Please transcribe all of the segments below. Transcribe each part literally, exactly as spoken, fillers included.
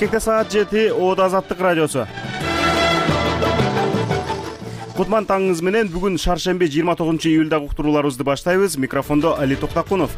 Бишкекте саат жети, Оодо Азаттык радиосу. Кутман таңыңыз менен бүгүн шаршемби жыйырма тогузунчу июлдагы уктурууларыбызды баштайбыз. Микрофондо Али Токтакунов.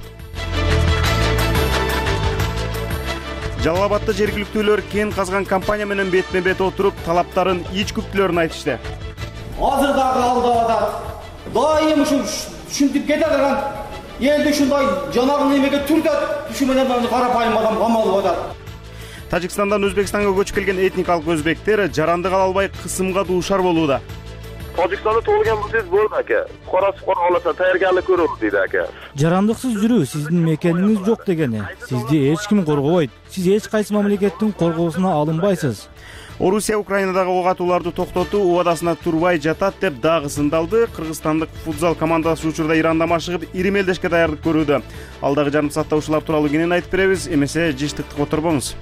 Жалал Абадта жергиликтүүлөр кен казган компания менен бетме-бет отуруп, талаптарын ич күптүлөрүн айтышты. Азыр дагы алдап атат. Дайым ушул түшүнтүп кете турган элди ушундай жанагы немеге түрдөт, ушу менен карапайым адам камалып атат. Тажикстандан Өзбекстанга көчүп келген этникалык өзбектер жарандык ала албай кысымга дуушар болууда. Tojikistonda tug'ilgan bo'lsangiz bo'ldi aka. Fuqarosi fuqaro olasa tayyorgarlik ko'rur deydi aka. Жарандыксыз жүрүү сиздин мекениңиз жок дегени. Сизди эч ким коргобойт. Сиз эч кайсы мамлекеттин коргоосуна алынбайсыз. Орусия Украинадагы ок атууларды токтотуу убадасына турбай жатат деп дагы сындалды. Кыргызстандык футзал командасы учурда Иранда машыгып, ири мелдешке даярдык көрүүдө. Алдагы жарым саатта ушулар тууралуу кенен айтып беребиз. Эмесе жыштыктык оторбоңуз.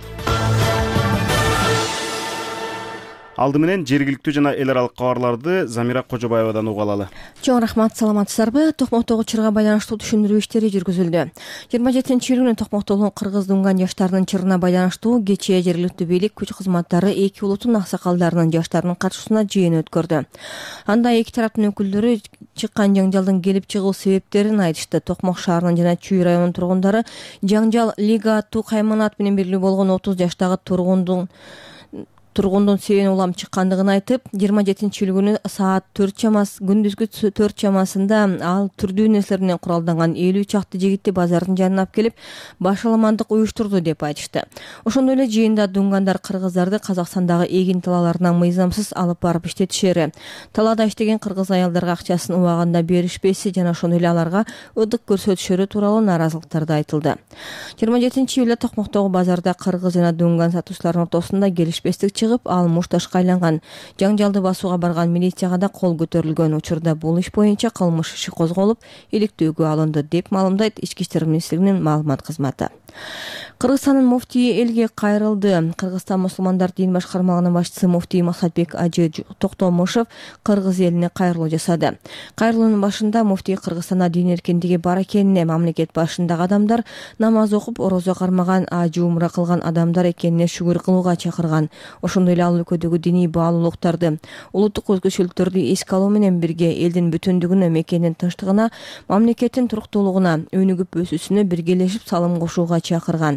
Алды менен жергиликтүү жана эл аралык кабарларды Замира Кожобаевадан угуп алалы. Чоң рахмат, саламатсыздарбы? Токмоктогу чырга байланыштуу түшүндүрүү иштери жүргүзүлдү. жыйырма жетинчи июль күнү Токмоктогу кыргыз дунган жаштарынын чырына байланыштуу кечээ жергиликтүү бийлик күч кызматтары эки улуттун аксакалдарынын жаштарынын катышуусуна жыйын өткөрдү. Анда эки тараптын өкүлдөрү чыккан жаңжалдын келип чыгуу себептерин айтышты. Токмок шаарынын жана Чүй районунун тургундары жаңжал Лига аттуу кайманат менен бирдей болгон отуз жаштагы тургундун тургундун себебин улам чыккандыгын айтып, жыйырма жетинчи июль күнү саат төрт чамасы күндүзгү төрт чамасында ал түрдүү нерселер менен куралданган элүү чакты жигитти базардын жанына алып келип, башаламандык уюштурду деп айтышты. Ошондой эле жыйында дунгандар кыргыздарды Казакстандагы эгин талааларына мыйзамсыз алып барып иштетишери, талаада иштеген кыргыз аялдарга акчасын убагында беришпеси жана ошондой эле аларга ыдык көрсөтүшөрү тууралуу нааразылыктарды айтылды. жыйырма жетинчи июлда Токмоктогу базарда кыргыз жана дунган сатуучулардын ортосунда келишпестик чыгып, ал мушташка айланган. Жаңжалды басууга барган милицияга да кол көтөрүлгөн. Учурда бул иш боюнча кылмыш иши козголуп, иликтөөгө алынды деп маалымдайт Ички иштер министрлигинин маалымат кызматы. Кыргызстандын муфтийи элге кайрылды. Кыргызстан мусулмандар дин башкармалыгынын башчысы муфтий Масатбек Ажы Токтомушев кыргыз элине кайрылуу жасады. Кайрылуунун башында муфтий Кыргызстанда дин эркиндиги бар экенине, мамлекет башындагы адамдар намаз окуп, орозо кармаган, ажы умра кылган адамдар экенине шүгүр кылууга чакырган. Ошондой эле ал өлкөдөгү диний баалуулуктарды, улуттук өзгөчөлүктөрдү эске алуу менен бирге элдин бүтүндүгүнө, мекендин тынчтыгына, мамлекеттин туруктуулугуна, өнүгүп өсүүсүнө биргелешип салым кошууга чакырган.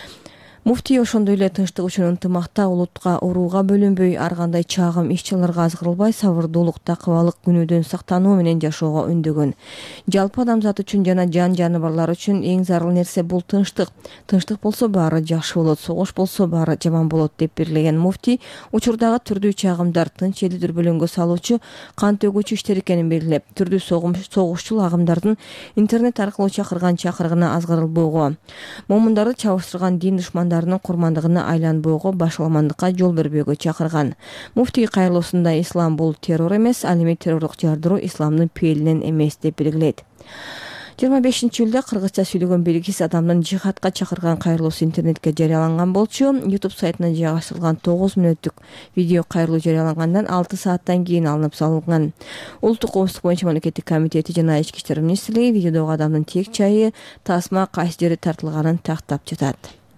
Муфтий ошондой эле тынчтык үчүн ынтымакта, улутка урууга бөлүнбөй, ар кандай чагым иш-чараларга азгырылбай, сабырдуулук, такыбалык, күнөөдөн сактануу менен жашоого үндөгөн. Жалпы адамзат үчүн жана жан жаныбарлар үчүн эң зарыл нерсе бул тынчтык. Тынчтык болсо баары жакшы болот, согуш болсо баары жаман болот деп белгилеген муфтий учурдагы түрдүү чагымдар тынч элди дүрбөлөңгө салуучу, кан төгүүчү иштер экенин белгилеп, түрдүү согушчул агымдардын интернет аркылуу чакырган чакырыгына азгырылбоого, момундарды чабыштырган дин душман курмандыгына айланбоого, башаламандыкка жол бербөөгө чакырган. Муфтий кайрылуусунда ислам бул террор эмес, ал эми террорлук жардыруу исламдын пейилинен эмес деп белгилейт. жыйырма бешинчи июлда кыргызча сүйлөгөн белгисиз адамдын жихадка чакырган кайрылуусу интернетке жарыяланган болчу. YouTube сайтына жайгаштырылган тогуз мүнөттүк видео кайрылуу жарыялангандан алты сааттан кийин алынып салынган. Улуттук коомчулук боюнча мамлекеттик комитети жана Ички иштер министрлиги видеодогу адамдын тек чайы, тасма, кайсы жери тартылганын тактап жатат.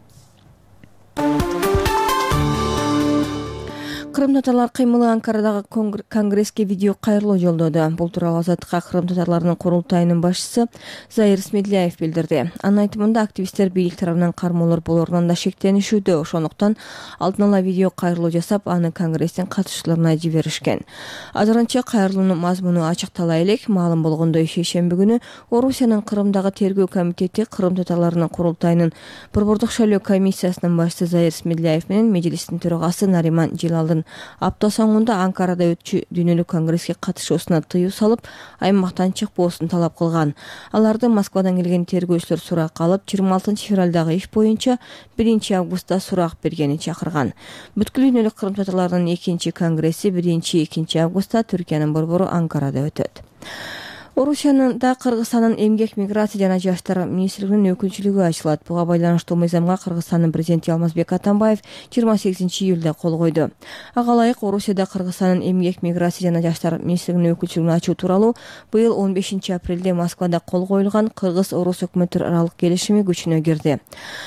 Кырым татарлар кыймылы Анкарадагы конгресске видео кайрылуу жолдоду. Бул тууралуу Азаттыкка Кырым татарларынын курултайынын башчысы Заир Смедляев билдирди. Анын айтымында активисттер бийлик тарабынан кармоолор болоруна да шектенишүүдө. Ошондуктан алдын ала видео кайрылуу жасап, аны конгресстин катышчыларына жиберишкен. Азырынча кайрылуунун мазмуну ачыктала элек. Маалым болгондой, шейшемби күнү Орусиянын Кырымдагы тергөө комитети Кырым татарларынын курултайынын борбордук шайлоо комиссиясынын башчысы Заир Смедляев менен межлистин төрагасы Нариман Жилалдын апта соңунда Анкарада өтчү дүйнөлүк конгресске катышуусуна тыюу салып, аймактан чыкпоосун талап кылган. Аларды Москвадан келген тергөөчүлөр сурак алып, жыйырма алтынчы февралдагы иш боюнча биринчи августта сурак бергени чакырган. Бүткүл дүйнөлүк Кырым татарларынын экинчи конгресси биринчи экинчи августта Түркиянын борбору Анкарада өтөт. Орусиянында Кыргызстандын эмгек, миграция жана жаштар министрлигинин өкүлчүлүгү ачылат. Буга байланыштуу мыйзамга Кыргызстандын президенти Алмазбек Атамбаев жыйырма сегизинчи июлда кол койду. Ага ылайык Орусияда Кыргызстандын эмгек, миграция жана жаштар министрлигинин өкүлчүлүгүн ачуу тууралуу быйыл он бешинчи апрелде Москвада кол коюлган Кыргыз-Орус өкмөттөр аралык келишими күчүнө кирди.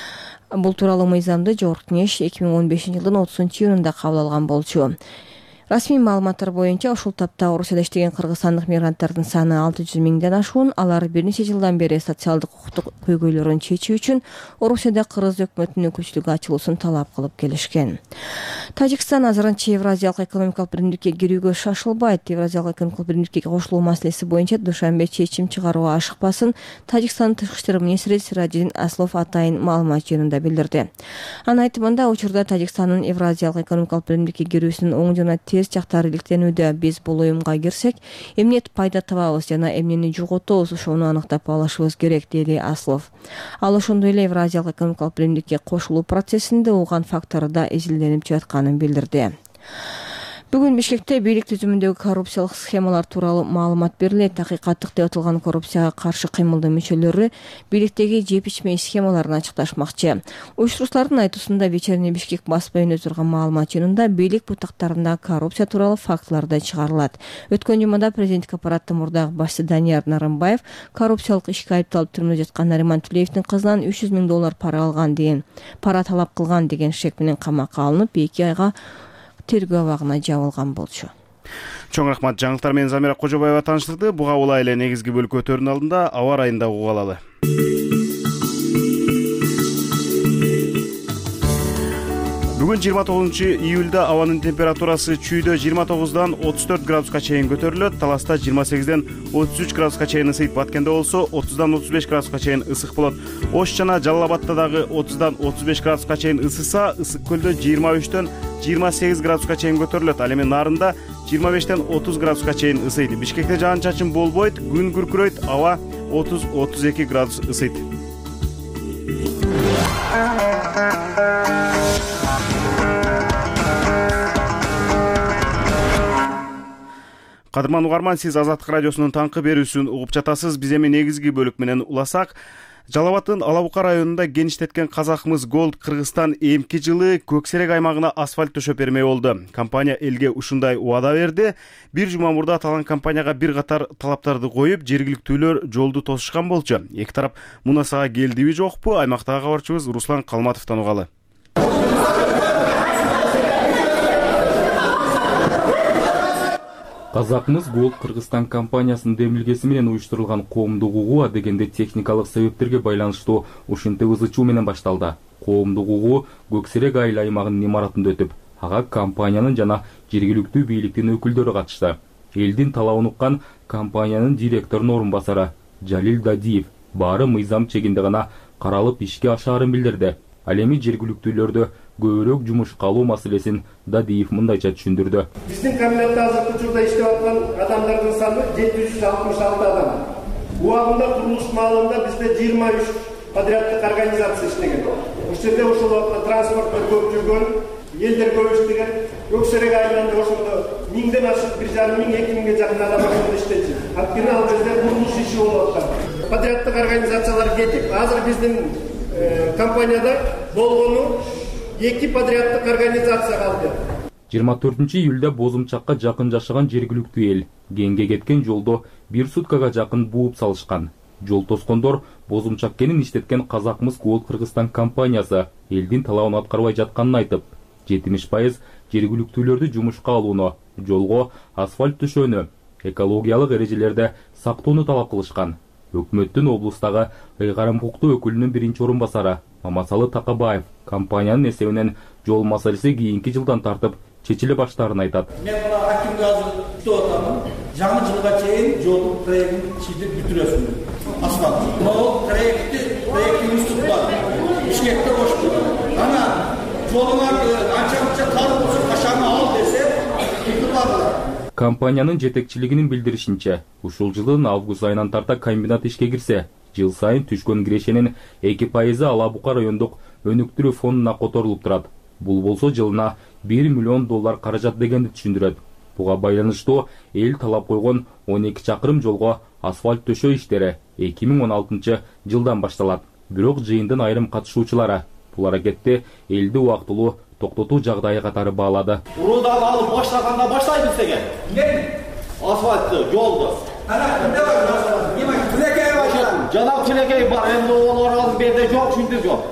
Бул тууралуу мыйзамды Жогорку Кеңеш эки миң он бешинчи жылдын отузунчу июнунда кабыл алган болчу. Расмий маалыматтар боюнча ушул тапта Орусияда иштеген кыргызстандык мигранттардын саны алты жүз миңден ашуун. Алар бир нече жылдан бери социалдык укуктук көйгөйлөрүн чечүү үчүн Орусияда кыргыз өкмөтүнүн өкүлчүлүгү ачылуусун талап кылып келишкен. Тажикстан азырынча Евразиялык экономикалык биримдикке кирүүгө шашылбайт. Евразиялык экономикалык биримдикке кошулуу маселеси боюнча душанбе чечим чыгарууга ашыкпасын Тажикстандын тышкы иштер министри Сираджидин Аслов атайын маалымат жыйынында билдирди. Анын айтымында учурда Тажикстандын Евразиялык экономикалык биримдикке кирүүсүнүн оң жана терс жактары иликтенүүдө. Биз бул уюмга кирсек, эмне пайда табабыз жана эмнени жоготобуз, ошону аныктап алышыбыз керек, деди Аслов. Ал ошондой эле Евразиялык экономикалык биримдикке кошулуу процессинде улган фактору да изилденип жатканын билдирди. Бүгүн Бишкекте бийлик түзүмүндөгү коррупциялык схемалар тууралуу маалымат берилет. Такыйкаттык деп аталган коррупцияга каршы кыймылдын мүчөлөрү бийликтеги жеп ичмей схемаларын ачыкташмакчы. Уюштуруучулардын айтуусунда Вечерний Бишкек баспайында турган маалымат жөнүндө бийлик бутактарында коррупция тууралуу фактыларды чыгарылат. Өткөн жумада президенттик аппараттын мурдагы башчысы Данияр Нарымбаев коррупциялык ишке айыпталып түрмөдө жаткан Нариман Тулеевдин кызынан үч жүз миң доллар пара алган деген, пара талап кылган деген шек менен камакка алынып, эки айга тергөө абагына жабылган болчу. Чоң рахмат. Жаңылыктар менен Замира Кожобаева тааныштырды. Буга улай эле негизги бөлүккө өтөрүнүн алдында аба ырайында угуп алалы. Бүгүн жыйырма тогузунчу июлда абанын температурасы чүйдө жыйырма тогуздан отуз төрт градуска чейин көтөрүлөт. Таласта жыйырма сегизден отуз үч градуска чейин ысыйт. Баткенде болсо отуздан отуз беш градуска чейин ысык болот. Ош жана Жалал Абадта дагы отуздан отуз беш градуска чейин ысыса, Ысык көлдө жыйырма үчтөн жыйырма сегиз градуска чейин көтөрүлөт. Ал эми Нарында жыйырма бештен отуз градуска чейин ысыйт. Бишкекте жаан чачын болбойт, күн күркүрөйт, аба отуз отуз эки градус ысыйт. Кадырман угарман, сиз Азаттык радиосунун таңкы берүүсүн угуп жатасыз. Биз эми негизги бөлүк менен уласак, Жалал Абадтын Алабука районунда геништеткен Казакмыс Голд Кыргызстан эмки жылы Көксерек аймагына асфальт төшөп бермей болду. Компания элге ушундай убада берди. Бир жума мурда аталган компанияга бир катар талаптарды коюп, жергиликтүүлөр жолду тосушкан болчу. Эки тарап мунасага келдиби жокпу? Аймактагы кабарчыбыз Руслан Калматовдон угалы. Казакмыс Голд Кыргызстан компаниясынын демилгеси менен уюштурулган коомдук угуу дегенде техникалык себептерге байланыштуу ушинтип ызычуу менен башталды. Коомдук угуу Көксерек айыл аймагынын имаратында өтүп, ага компаниянын жана жергиликтүү бийликтин өкүлдөрү катышты. Элдин талабын уккан компаниянын директорунун орун басары Жалил Дадиев баары мыйзам чегинде гана каралып ишке ашаарын билдирди. Ал эми жергиликтүүлөрдү көбүрөөк жумушка алуу маселесин Дадиев мындайча түшүндүрдү. Биздин комбинатта азыркы учурда иштеп аткан адамдардын саны жети жүз алтымыш алты адам. Убагында курулуш маалында бизде жыйырма үч подряддык организация иштеген. Ошол жерде ошол убакта транспорттор көп жүргөн, элдер көп иштеген. Көксерек айылында ошондо миңден ашык бир жарым миң эки миңге жакын адам ошондо иштечү. Анткени ал жерде курулуш иши болуп аткан. Подряддык организациялар кетип, азыр биздин компанияда болгону эки подряддык организация калды. жыйырма төртүнчү июлда Бозумчакка жакын жашаган жергиликтүү эл Генге кеткен жолдо бир суткага жакын бууп салышкан. Жол тоскондор Бозумчак кенин иштеткен Казакмыс Голд Кыргызстан компаниясы элдин талабын аткарбай жатканын айтып, жетимиш пайыз жергиликтүүлөрдү жумушка алууну, жолго асфальт төшөөнү, экологиялык эрежелерди сактоону талап кылышкан. Өкмөттүн облустагы ыйгарым укуктуу өкүлүнүн биринчи орун басары Мамасалы Такабаев компаниянын эсебинен жол маселеси кийинки жылдан тартып чечиле баштаарын айтат. Мен мына акимге азыр күтүп атамын. Жаңы жылга чейин жолдун проектин чийдип бүтүрөсүн. Асфальт. Могул проекти, проектин үстүндө Бишкекте кошту. Ана жолуңарды анча-мынча тар болсо кашаны ал десе, бүтүп бардылар. Компаниянын жетекчилигинин билдиришинче, ушул жылдын август айынан тарта комбинат ишке кирсе, жыл сайын түшкөн кирешенин эки пайызы Алабука райондук өнүктүрүү фондуна которулуп турат. Бул болсо жылына бир миллион доллар каражат дегенди түшүндүрөт. Буга байланыштуу эл талап койгон он эки чакырым жолго асфальт төшөө иштери эки миң он алтынчы жылдан башталат. Бирок жыйындын айрым катышуучулары бул аракетти элди убактылуу токтотуу жагдайы катары баалады. Уруудан алып баштаганда баштайбыз деген. Эмне? Асфальтты, жолду. Ана кимде бар асфальт? Эме тилекей бар. Жанагы тилекей бар. Эми ол оралдын берде жок, ушинде жок.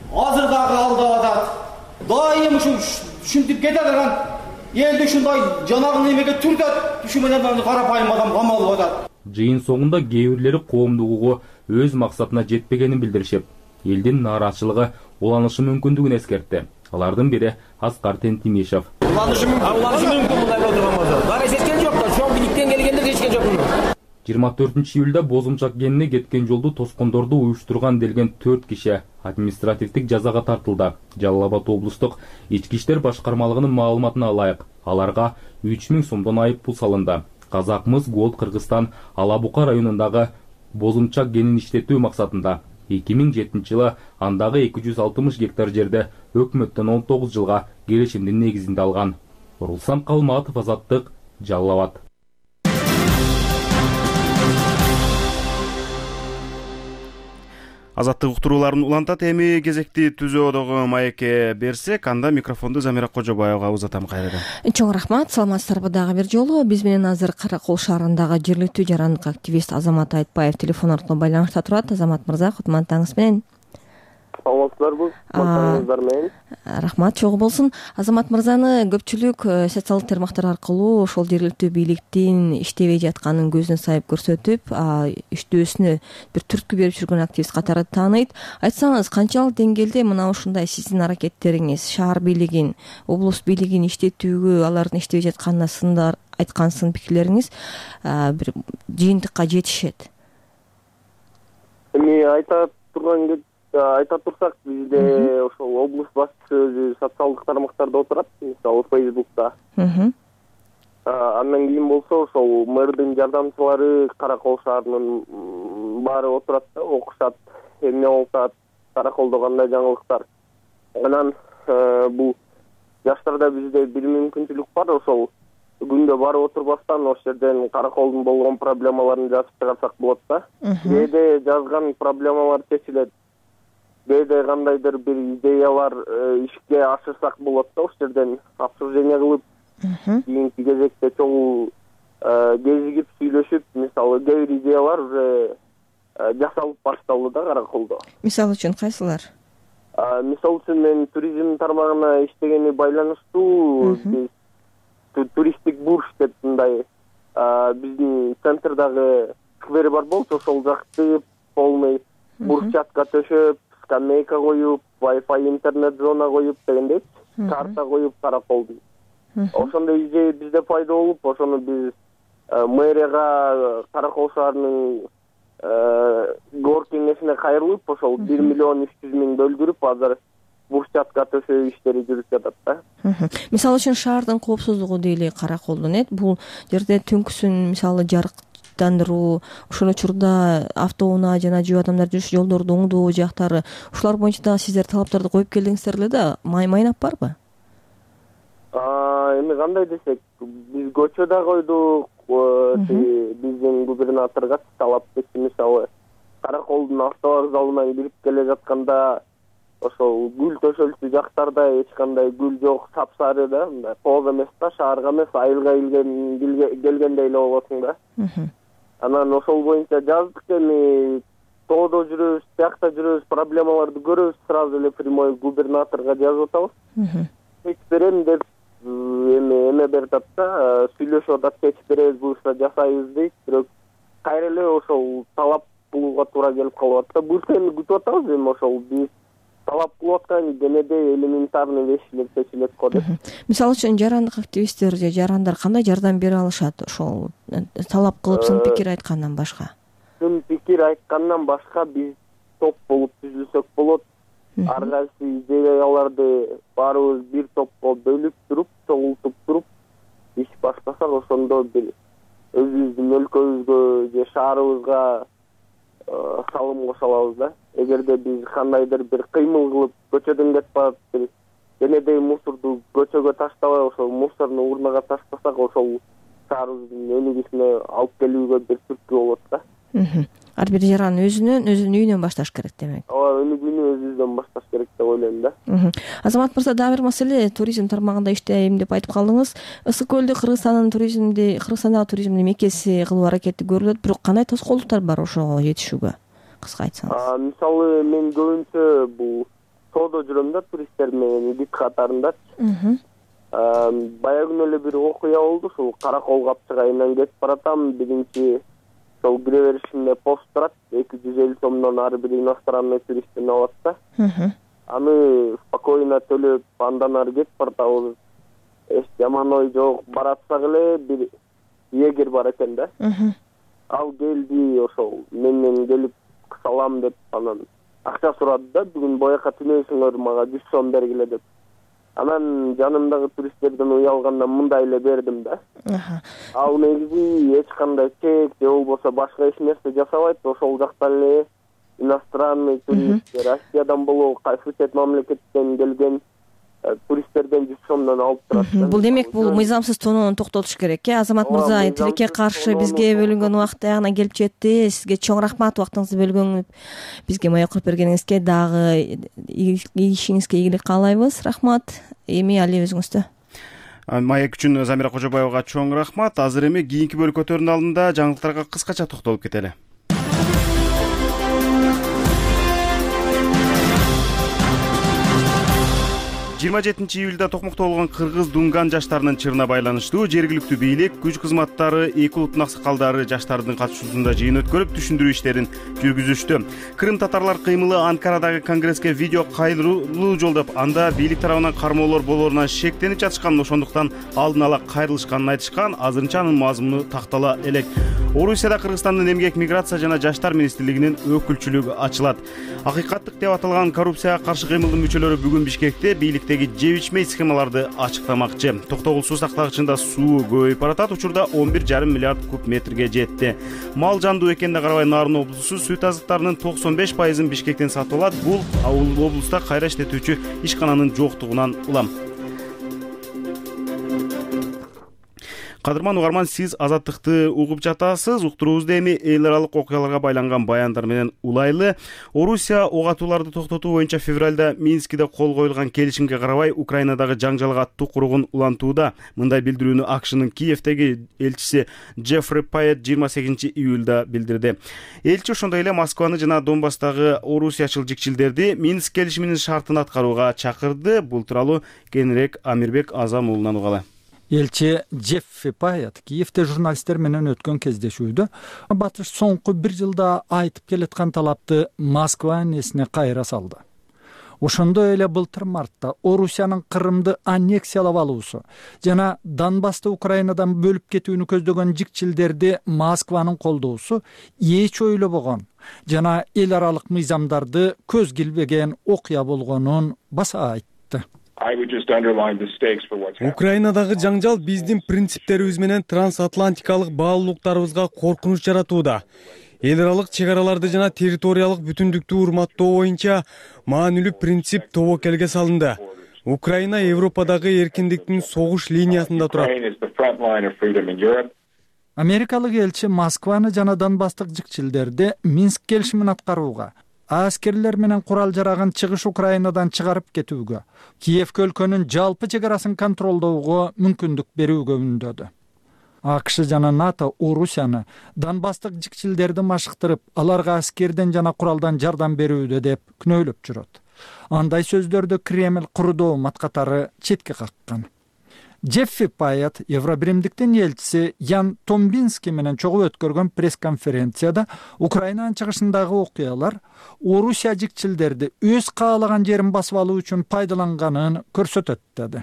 азыр дагы алдап атат. Дайым ушу ушинтип кете турган элди ушундай жанагы немеге түртөт, ушу менен карапайым адам камалып атат. Жыйын соңунда кээ бирлери коомдук угуу өз максатына жетпегенин билдиришип, элдин нааразычылыгы уланышы мүмкүндүгүн эскертти. Алардын бири Аскар Тентимишев. Уланышы мүмкүн, уланышы мүмкүн мындай болуп турган. Бары эсепткен жок да, чоң бийликтен келгендер эчкен жок муну. жыйырма төртүнчү июлда Бозумчак кенине кеткен жолду тоскондорду уюштурган делген төрт киши административдик жазага тартылды. Жалал Абад облустук ички иштер башкармалыгынын маалыматына ылайык, аларга үч миң сомдон айып пул салынды. Казакмыс Голд Кыргызстан Ала Бука районундагы Бозумчак кенин иштетүү максатында эки миң жетинчи жылы андагы эки жүз алтымыш гектар жерде өкмөттөн он тогуз жылга келишимдин негизинде алган. Рулсан Калматов, Азаттык, Жалал Абад. Азаттык уктурууларын улантат. Эми кезекти түзөөдөгү маекке берсек, анда микрофонду Замира Кожобаевга узатам кайрадан. Чоң рахмат. Саламатсыздарбы дагы бир жолу. Биз менен азыр Каракол шаарындагы жергиликтүү жарандык активист Азамат Айтбаев телефон аркылуу байланышта турат. Азамат мырза, кутмандыгыңыз менен. Саламатсыздарбы? Кутмандыгыңыздар менен. Рахмат чогуу болсун. Азамат мырзаны көпчүлүк социалдык тармактар аркылуу ошол жергиликтүү бийликтин иштебей жатканын көзүнө сайып көрсөтүп, иштөөсүнө бир түрткү берип жүргөн активист катары тааныйт. Айтсаңыз, канчалык деңгээлде мына ушундай сиздин аракеттериңиз шаар бийлигин, облус бийлигин иштетүүгө, алардын иштебей жатканына сындар айткан сын пикирлериңиз бир жыйынтыкка жетишет? Эми айта турган айта турсак, бизде ошол облус башчысы өзү социалдык тармактарда отурат, мисалы Facebook'та. Андан кийин болсо ошол мэрдин жардамчылары Каракол шаарынын баары отурат да, окушат, эмне болуп атат, Караколдо кандай жаңылыктар. Анан бул жаштарда бизде бир мүмкүнчүлүк бар, ошол күндө барып отурбастан ошол жерден Караколдун болгон проблемаларын жазып чыгарсак болот да. Кээде жазган проблемалар чечилет. Кээде кандайдыр бир идеялар ишке ашырсак болот да, ошол жерден обсуждение кылып, кийинки кезекте чогуу кезигип сүйлөшүп, мисалы кээ бир идеялар уже жасалып башталды да Караколдо. Мисалы үчүн кайсылар? Мисалы үчүн мен туризм тармагына иштегени байланыштуу, биз туристтик бурж деп мындай биздин центрдагы сквер бар болчу, ошол жакты полный бурчатка төшөп, скамейка коюп, Wi-Fi интернет зона коюп дегендей, карта коюп Караколдун. Ошондой идея бизде пайда болуп, ошону биз мэрияга, Каракол шаарынын гор кеңешине кайрылып, ошол бир миллион үч жүз миң бөлдүрүп, азыр бурчатка төшөө иштери жүрүп жатат да. Мисалы үчүн шаардын коопсуздугу дейли Караколдун эт, бул жерде түнкүсүн мисалы жарык дандыруу, ошол учурда автоунаа жана жөө адамдар жүрүш жолдордун оңдоо жактары, ушулар боюнча да сиздер талаптарды коюп келдиңиздер эле да, майнап барбы? Эми кандай десек, биз көчө да койдук, биздин губернаторго талап кетти, мисалы Караколдун автовокзалынан кирип келе жатканда ошол гүл төшөлчү жактарда эч кандай гүл жок, сапсары да, тоз эмес да, шаарга эмес, айылга келгендей эле болосуң да. Анан ошол боюнча жаздык, эми тоодо жүрөбүз, тиякта жүрөбүз, проблемаларды көрөбүз, сразу эле прямой губернаторго жазып атабыз. Чечип берем деп эми эме берип атат да, сүйлөшүп атат, чечип беребиз, буюрса жасайбыз дейт, бирок кайра эле ошол талап кылууга туура келип калып атат да. Буюрса эми күтүп атабыз, эми ошол биз талап кылып аткан денеде элементарный вещилер чечилет го деп. Мисалы үчүн жарандык активисттер же жарандар кандай жардам бере алышат ошол талап кылып сын пикир айткандан башка? Сын пикир айткандан башка биз топ болуп түзүлсөк болот. Ар кайсы идеяларды баарыбыз бир топко бөлүп туруп, чогултуп туруп иш баштасак, ошондо бир өзүбүздүн өлкөбүзгө же шаарыбызга салым кошо алабыз да. Эгерде биз кандайдыр бир кыймыл кылып көчөдөн кетип барып, денедей мусорду көчөгө таштабай, ошол мусорну урнага таштасак, ошол шаарыбыздын өнүгүүсүнө алып келүүгө бир түрткү болот да. Ар бир жаран өзүнөн, өзүнүн үйүнөн башташ керек демек. Ооба, өнүгүүнү өзүбүздөн башташ керек деп ойлойм да. Азамат мырза, дагы бир маселе, туризм тармагында иштейм деп айтып калдыңыз. Ысык көлдү Кыргызстандын туризмди, Кыргызстандагы туризмдин мекеси кылуу аракети көрүлөт, бирок кандай тоскоолдуктар бар ошого жетишүүгө? Кыска айтсаңыз. Мисалы, мен көбүнчө бул тоо жолдо жүрөм да, туристтер менен бит катарында. Бая күнү эле бир окуя болду, ушул Каракол капчык айынан кетип баратам. Биринчи сол кире беришинде пост турат, эки жүз элүү сомдон ары бир иностранный туристтин алат да. Аны спокойно төлөп, андан ары кетип баратабыз. Эч жаман ой жок, баратсак эле бир егер бар экен да. Ал келди, ошол менен келип салам деп анан акча сурады да, бүгүн бояка түнөйсүңөр, мага жүз сом бергиле деп. Анан жанымдагы туристтерден уялгандан мындай эле бердим да. Ал негизи эч кандай чек же болбосо башка эч нерсе жасабайт, ошол жактан эле иностранный туристтер, Россиядан болобу, кайсы чет мамлекеттен келген туристтерден жүз сомдон алып турат. Бул демек бул мыйзамсыз тоноону токтотуш керек, э? Азамат мырза, тилекке каршы бизге бөлүнгөн убакыт аягына келип жетти. Сизге чоң рахмат убактыңызды бөлгөн, бизге маек кылып бергениңизге, дагы ишиңизге ийгилик каалайбыз. Рахмат. Эми али өзүңүздө. Маек үчүн Замира Кожобаевага чоң рахмат. Азыр эми кийинки бөлкөтөрдүн алдында жаңылыктарга кыскача токтолуп кетели. жыйырма жетинчи июлда токмоктолгон кыргыз дунган жаштарынын чырына байланыштуу жергиликтүү бийлик, күч кызматтары, эки улуттун аксакалдары жаштардын катышуусунда жыйын өткөрүп, түшүндүрүү иштерин жүргүзүштү. Крым татарлар кыймылы Анкарадагы конгресске видео кайрылуу жолдоп, анда бийлик тарабынан кармоолор болоорунан шектенип жатышкан, ошондуктан алдын ала кайрылышканын айтышкан. Азырынча анын мазмуну тактала элек. Орусияда Кыргызстандын эмгек, миграция жана жаштар министрлигинин өкүлчүлүгү ачылат. Акыйкаттык деп аталган коррупцияга каршы кыймылдын мүчөлөрү бүгүн Бишкекте бийликтеги жебичмей схемаларды ачыктамакчы. Токтогул суу сактагычында суу көбөйүп баратат. Учурда он бир жарым миллиард куб метрге жетти. Мал жандуу экенине карабай Нарын облусу сүт азыктарынын токсон беш пайызын Бишкектен сатып алат. Бул облуста кайра иштетүүчү ишкананын жоктугунан улам. Кадырман угарман, сиз азаттыкты угуп жатасыз. Уктуруубузду эми эл аралык окуяларга байланган баяндар менен улайлы. Орусия ок атууларды токтотуу боюнча февралда Минскиде кол коюлган келишимге карабай Украинадагы жаңжалга аттуу куругун улантууда. Мындай билдирүүнү АКШнын Киевдеги элчиси Джеффри Пайет жыйырма сегизинчи июлда билдирди. Элчи ошондой эле Москваны жана Донбасстагы орусиячыл жикчилдерди Минск келишиминин шартын аткарууга чакырды. Бул тууралуу кененирээк Амирбек Азам уулунан угалы. Элчи Джеффри Пайет Киевде журналисттер менен өткөн кездешүүдө батыш соңку бир жылда айтып келаткан талапты Москва эсине кайра салды. Ошондой эле былтыр мартта Орусиянын Крымды аннексиялап алуусу жана Донбассты Украинадан бөлүп кетүүнү көздөгөн жикчилдерди Москванын колдоосу эч ойлобогон жана эл аралык мыйзамдарды көз килбеген окуя болгонун баса айтты. Украинадагы жаңжал биздин принциптерибиз менен трансатлантикалык баалуулуктарыбызга коркунуч жаратууда. Эл аралык чек араларды жана территориялык бүтүндүктү урматтоо боюнча маанилүү принцип тобокелге салынды. Украина Европадагы эркиндиктин согуш линиясында турат. Америкалык элчи Москваны жана Донбасстык жикчилдерди Минск келишимин аткарууга, аскерлер менен курал жарагын чыгыш Украинадан чыгарып кетүүгө, Киевке өлкөнүн жалпы чек арасын контролдоого мүмкүндүк берүүгө үндөдү. АКШ жана НАТО Орусияны Донбасстык жикчилдерди машыктырып, аларга аскерден жана куралдан жардам берүүдө деп күнөөлөп жүрөт. Андай сөздөрдү Кремль курдоомат катары четке каккан. Джеффри Пайет Евробиримдиктин элчиси Ян Томбински менен чогуу өткөргөн пресс-конференцияда Украинанын чыгышындагы окуялар Орусия жикчилдерди өз каалаган жерин басып алуу үчүн пайдаланганын көрсөтөт деди.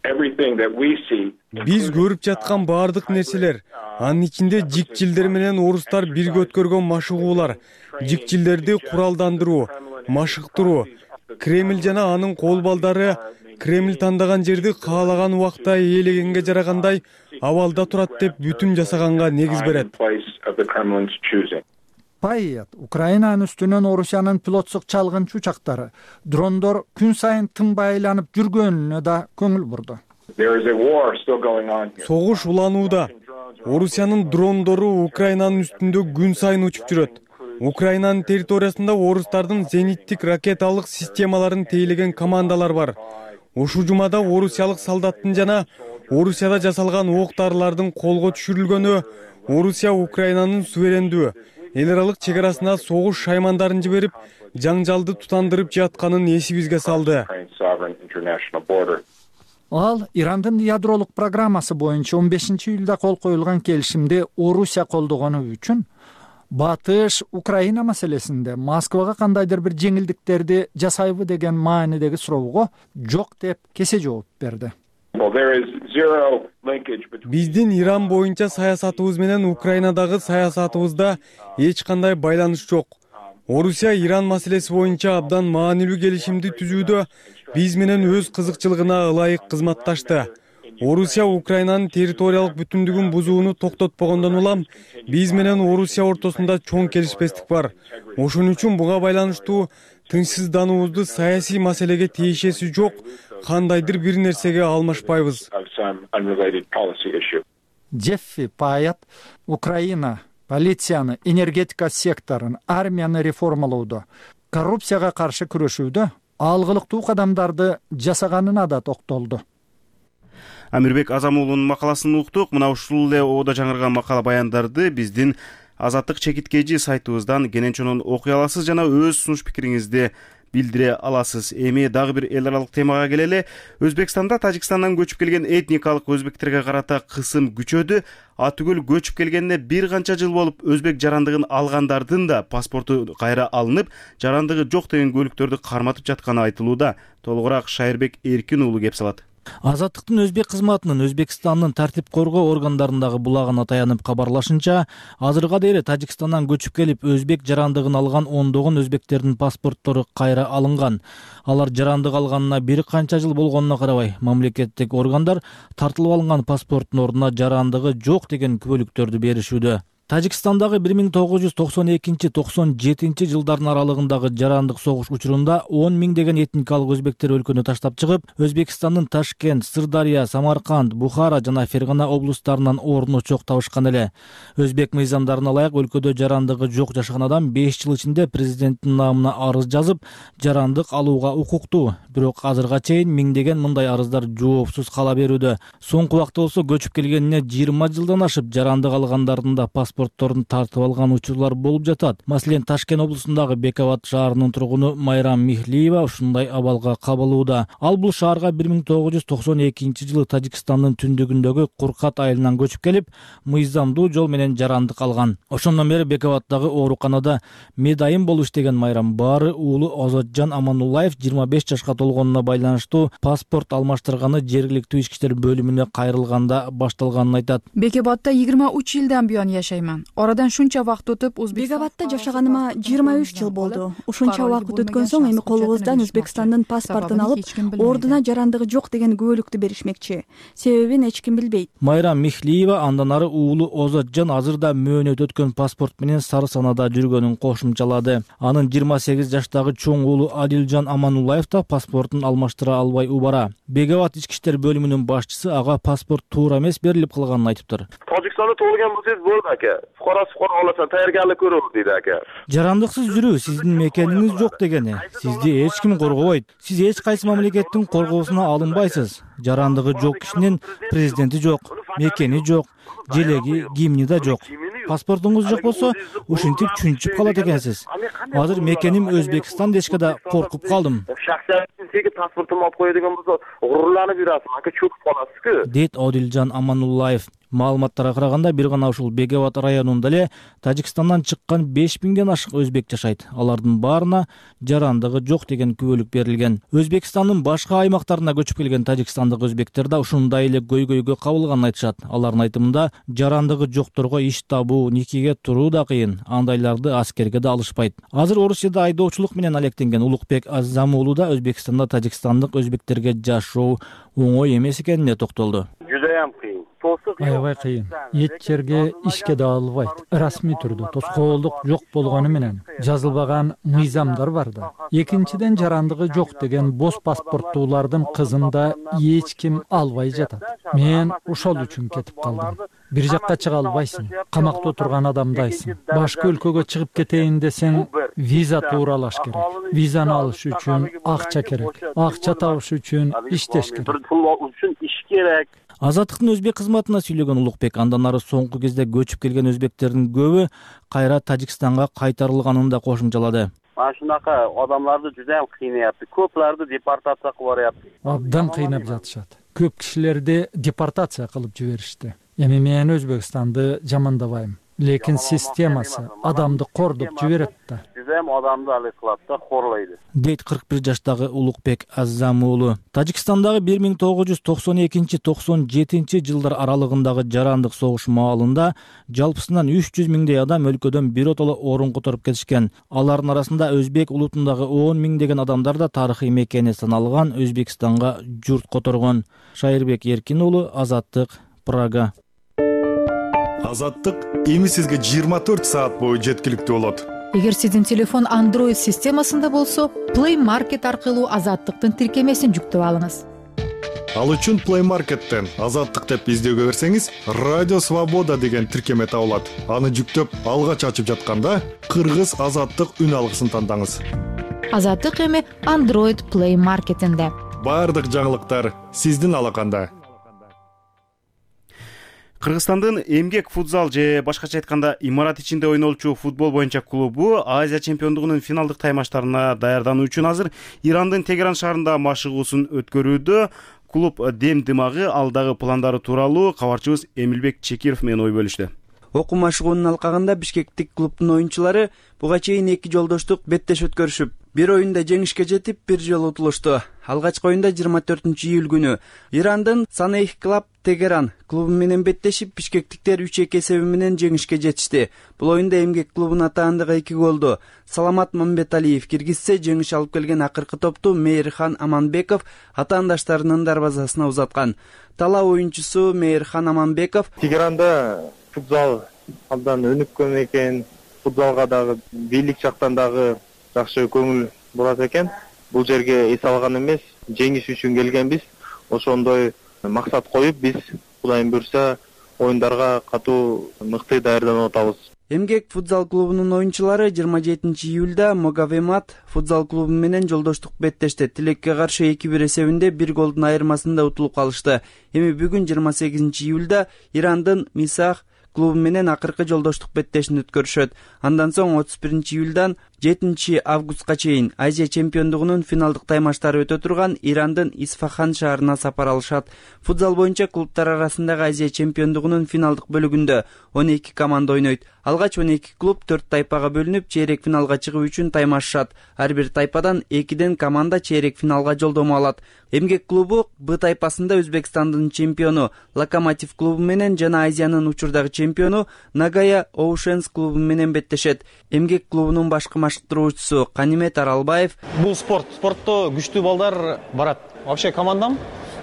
Биз көрүп жаткан баардык нерселер, анын ичинде жикчилдер менен орустар бирге өткөргөн машыгуулар, жикчилдерди куралдандыруу, машыктыруу, Кремль жана анын кол балдары Кремль тандаган жерди каалаган убакта ээлегенге жарагандай абалда турат деп бүтүн жасаганга негиз берет. Пайет Украинанын үстүнөн Орусиянын пилотсук чалгынчы учактары, дрондор күн сайын тынбай айланып жүргөнүнө да көңүл бурду. Согуш уланууда. Орусиянын дрондору Украинанын үстүндө күн сайын учуп жүрөт. Украинанын территориясында орустардын зениттик ракеталык системаларын тейлеген командалар бар. Ушул жумада орусиялык солдаттын жана Орусияда жасалган ок дарылардын колго түшүрүлгөнү Орусия Украинанын суверендүү, эл аралык чек арасына согуш шаймандарын жиберип, жаңжалды тутандырып жатканын эсибизге салды. Ал Ирандын ядролук программасы боюнча он бешинчи июлда кол коюлган келишимди Орусия колдогону үчүн Батыш Украина маселесинде Москвага кандайдыр бир жеңилдиктерди жасайбы деген маанидеги суроого жок деп кесе жооп берди. Биздин Иран боюнча саясатыбыз менен Украинадагы саясатыбызда эч кандай байланыш жок. Орусия Иран маселеси боюнча абдан маанилүү келишимди түзүүдө биз менен өз кызыкчылыгына ылайык кызматташты. Орусия Украинанын территориялык бүтүндүгүн бузууну токтотпогондон улам биз менен Орусия ортосунда чоң келишпестик бар. Ошон үчүн буга байланыштуу тынчсыздануубузду саясий маселеге тиешеси жок кандайдыр бир нерсеге алмашпайбыз. Джеффи Паят Украина полицияны, энергетика секторун, армияны реформалоодо, коррупцияга каршы күрөшүүдө алгылыктуу кадамдарды жасаганына да токтолду. Амирбек Азамуулунун макаласын уктук. Мына ушул эле оодо жаңырган макала баяндарды биздин Азаттык чекиткежи сайтыбыздан кенен окуй аласыз жана өз сунуш пикириңизди билдире аласыз. Эми дагы бир эл аралык темага келели. Өзбекстанда Тажикстандан көчүп келген этникалык өзбектерге карата кысым күчөдү. Атүгүл көчүп келгенине бир канча жыл болуп, өзбек жарандыгын алгандардын да паспорту кайра алынып, жарандыгы жок деген көлүктөрдү карматып жатканы айтылууда. Толугураак Шайырбек Эркин уулу кеп салат. Азаттыктын өзбек кызматынын Өзбекстандын тартип коргоо органдарындагы булагына таянып кабарлашынча, азырга дейре Тажикстандан көчүп келип, өзбек жарандыгын алган ондогон өзбектердин паспорттору кайра алынган. Алар жарандык алганына бир канча жыл болгонуна карабай, мамлекеттик органдар тартылып алынган паспорттун ордуна жарандыгы жок деген күбөлүктөрдү беришүүдө. Тажикстандагы бир миң тогуз жүз токсон экинчи — токсон жетинчи жылдардын аралыгындагы жарандык согуш учурунда он миңдеген этникалык өзбектер өлкөнү таштап чыгып, Өзбекстандын Ташкент, Сырдария, Самарканд, Бухара жана Фергана облустарынан орун очок табышкан эле. Өзбек мыйзамдарына ылайык өлкөдө жарандыгы жок жашаган адам беш жыл ичинде президенттин намына арыз жазып, жарандык алууга укуктуу. Бирок азырга чейин миңдеген мындай арыздар жоопсуз кала берүүдө. Соңку убакта болсо көчүп келгенине жыйырма жылдан ашып жарандык алгандардын да паспортторун тартып алган учурлар болуп жатат. Маселен, Ташкент облусундагы Бекават шаарынын тургуну Майрам Михлиева ушундай абалга кабылууда. Ал бул шаарга бир миң тогуз жүз токсон экинчи жылы Тажикстандын түндүгүндөгү Куркат айылынан көчүп келип, мыйзамдуу жол менен жарандык алган. Ошондон бери Бекаваттагы ооруканада медайым болуп иштеген Майрам баары уулу Озотжан Амануллаев жыйырма беш жашка толгонуна байланыштуу паспорт алмаштырганы жергиликтүү ички иштер бөлүмүнө кайрылганда башталганын айтат. Бекаватта жыйырма үч жылдан буян жашайм. Oradan шунча вакыт өтүп, Бекаватта жашаганыма жыйырма үч жыл болду. Ушунча вакыт өткөн соң эми колубуздан Өзбекстандын паспортун алып, ордуна жарандыгы жок деген күбөлүктү беришмекчи. Себебин эч ким билбейт. Майрам Михлиева андан ары уулу Озотжан азырда мөөнөт өткөн паспорт менен Сары Санада жүргөнүн кошумчалады. Анын жыйырма сегиз жаштагы чоң уулу Адилжан Амануллаев да паспортун алмаштыра албай убара. Бекават ички иштер бөлүмүнүн башчысы ага паспорт туура эмес берилип калганын айтыптыр. Tojikistonda tug'ilgan bo'lsangiz bo'ldi aka. Fuqarosi fuqaro olasan, tayyorgarlik ko'rur deydi aka. Жарандыксыз жүрүү сиздин мекениңиз жок дегени. Сизди эч ким коргобойт. Сиз эч кайсы мамлекеттин коргоосуна алынбайсыз. Жарандыгы жок кишинин президенти жок, мекени жок, желеги, гимни да жок. Паспортуңуз жок болсо, ушинтип чүнчүп калат экенсиз. Азыр мекеним Өзбекстан дешке да коркуп калдым. Шахсиятиңиздеги паспортумду алып кое деген болсо, гурурланып жүрасыз, ака чөкүп каласыз-кы. Дейт Одилжан Амануллаев. Маалыматтарга караганда бир гана ушул Бекават районунда эле Тажикстандан чыккан беш миңден ашык өзбек жашайт. Алардын баарына жарандыгы жок деген күбөлүк берилген. Өзбекстандын башка аймактарына көчүп келген тажикстандык өзбектер да ушундай эле көйгөйгө кабылганын айтышат. Алардын айтымында жарандыгы жокторго иш табуу, никеге туруу да кыйын. Андайларды аскерге да алышпайт. Азыр Орусияда айдоочулук менен алектенген Улукбек Азамуулу да Өзбекстанда тажикстандык өзбектерге жашоо оңой эмес экенине токтолду. Жудайам кыйын. Аябай кыйын. Эч жерге ишке да албайт. Расмий түрдө тоскоолдук жок болгону менен жазылбаган мыйзамдар бар да. Экинчиден жарандыгы жок деген бос паспорттуулардын кызын да эч ким албай жатат. Мен ошол үчүн кетип калдым. Бир жакка чыга албайсың. Камакта отурган адамдайсың. Башка өлкөгө чыгып кетейин десең, виза тууралаш керек. Визаны алыш үчүн акча керек. Акча табыш үчүн иштеш керек. Азаттыктын өзбек кызматына сүйлөгөн Улукбек андан ары соңку кезде көчүп келген өзбектердин көбү кайра Тажикстанга кайтарылганын да кошумчалады. Mana shunaqa odamlarni juda ham qiynayapti. Ko'plarni deportatsiya qilib yuboryapti. Абдан кыйнап жатышат. Көп кишилерди депортация кылып жиберишти. Эми мен Өзбекстанды жамандабайм. Лекин системасы адамды кордоп жиберет да. Juda ham odamni hali qiladi, xo'rlaydi. Дейт кырк бир жаштагы Улукбек Аззам уулу. Тажикстандагы бир миң тогуз жүз токсон экинчи токсон жетинчи жылдар аралыгындагы жарандык согуш маалында жалпысынан үч жүз миңдей адам өлкөдөн биротоло орун которуп кетишкен. Алардын арасында өзбек улутундагы он миңдеген адамдар да тарыхый мекени саналган Өзбекстанга журт которгон. Шайырбек Эркин уулу, Азаттык, Прага. Азаттык эми сизге жыйырма төрт саат бою жеткиликтүү болот. Эгер сиздин телефон Android системасында болсо, Play Market аркылуу Азаттыктын тиркемесин жүктөп алыңыз. Ал үчүн Play Market'тен Азаттык деп издөөгө берсеңиз, Радио Свобода деген тиркеме табылат. Аны жүктөп алгач ачып жатканда Кыргыз Азаттык үн алгысын тандаңыз. Азаттык эми Android Play Market'инде. Бардык жаңылыктар сиздин алаканда. Кыргызстандын эмгек футзал же башкача айтканда имарат ичинде ойнолчу футбол боюнча клубу Азия чемпиондугунун финалдык таймаштарына даярдануу үчүн азыр Ирандын Тегеран шаарында машыгуусун өткөрүүдө. Клуб дем дымагы алдагы пландары тууралуу кабарчыбыз Эмилбек Чекиров менен ой бөлүштү. Окуу машыгуунун алкагында бишкектик клубдун оюнчулары буга чейин эки жолдоштук беттеш өткөрүшүп, бир оюнда жеңишке жетип, бир жолу утулушту. Алгачкы оюнда жыйырма төртүнчү июль күнү Ирандын Санейх Клаб Тегеран клубу менен беттешип, бишкектиктер үч эки эсеби менен жеңишке жетишти. Бул оюнда эмгек клубунун атаандыгы эки голду Саламат Мамбеталиев киргизсе, жеңиш алып келген акыркы топту Мейирхан Аманбеков атаандаштарынын дарбазасына узаткан. Талаа оюнчусу Мейирхан Аманбеков Тегеранда футзал абдан өнүккөн экен, футзалга дагы бийлик жактан дагы жакшы көңүл бурат экен. Бул жерге эс алган эмес, жеңиш үчүн келгенбиз. Ошондой максат коюп биз Кудайым буйрса оюндарга катуу мыкты даярданып атабыз. Эмгек футзал клубунун оюнчулары жыйырма жетинчи июлда Могавемат футзал клубу менен жолдоштук беттешти. Тилекке каршы эки бир эсебинде бир голдун айырмасында утулуп калышты. Эми бүгүн жыйырма сегизинчи июлда Ирандын Мисах клубу менен акыркы жолдоштук беттешин өткөрүшөт. Андан соң отуз биринчи июлдан жетинчи августка чейин Азия чемпиондугунун финалдык таймаштары өтө турган Ирандын Исфахан шаарына сапар алышат. Футзал боюнча клубтар арасындагы Азия чемпиондугунун финалдык бөлүгүндө он эки команда ойнойт. Алгач он эки клуб төрт тайпага бөлүнүп, чейрек финалга чыгуу үчүн таймашышат. Ар бир тайпадан экиден команда чейрек финалга жолдомо алат. Эмгек клубу Б тайпасында Өзбекстандын чемпиону Локомотив клубу менен жана Азиянын учурдагы чемпиону Нагая Оушенс клубу менен беттешет. Эмгек клубунун башкы машыктыруучусу Канимет Аралбаев: Бул спорт, спортто күчтүү балдар барат. Вообще командам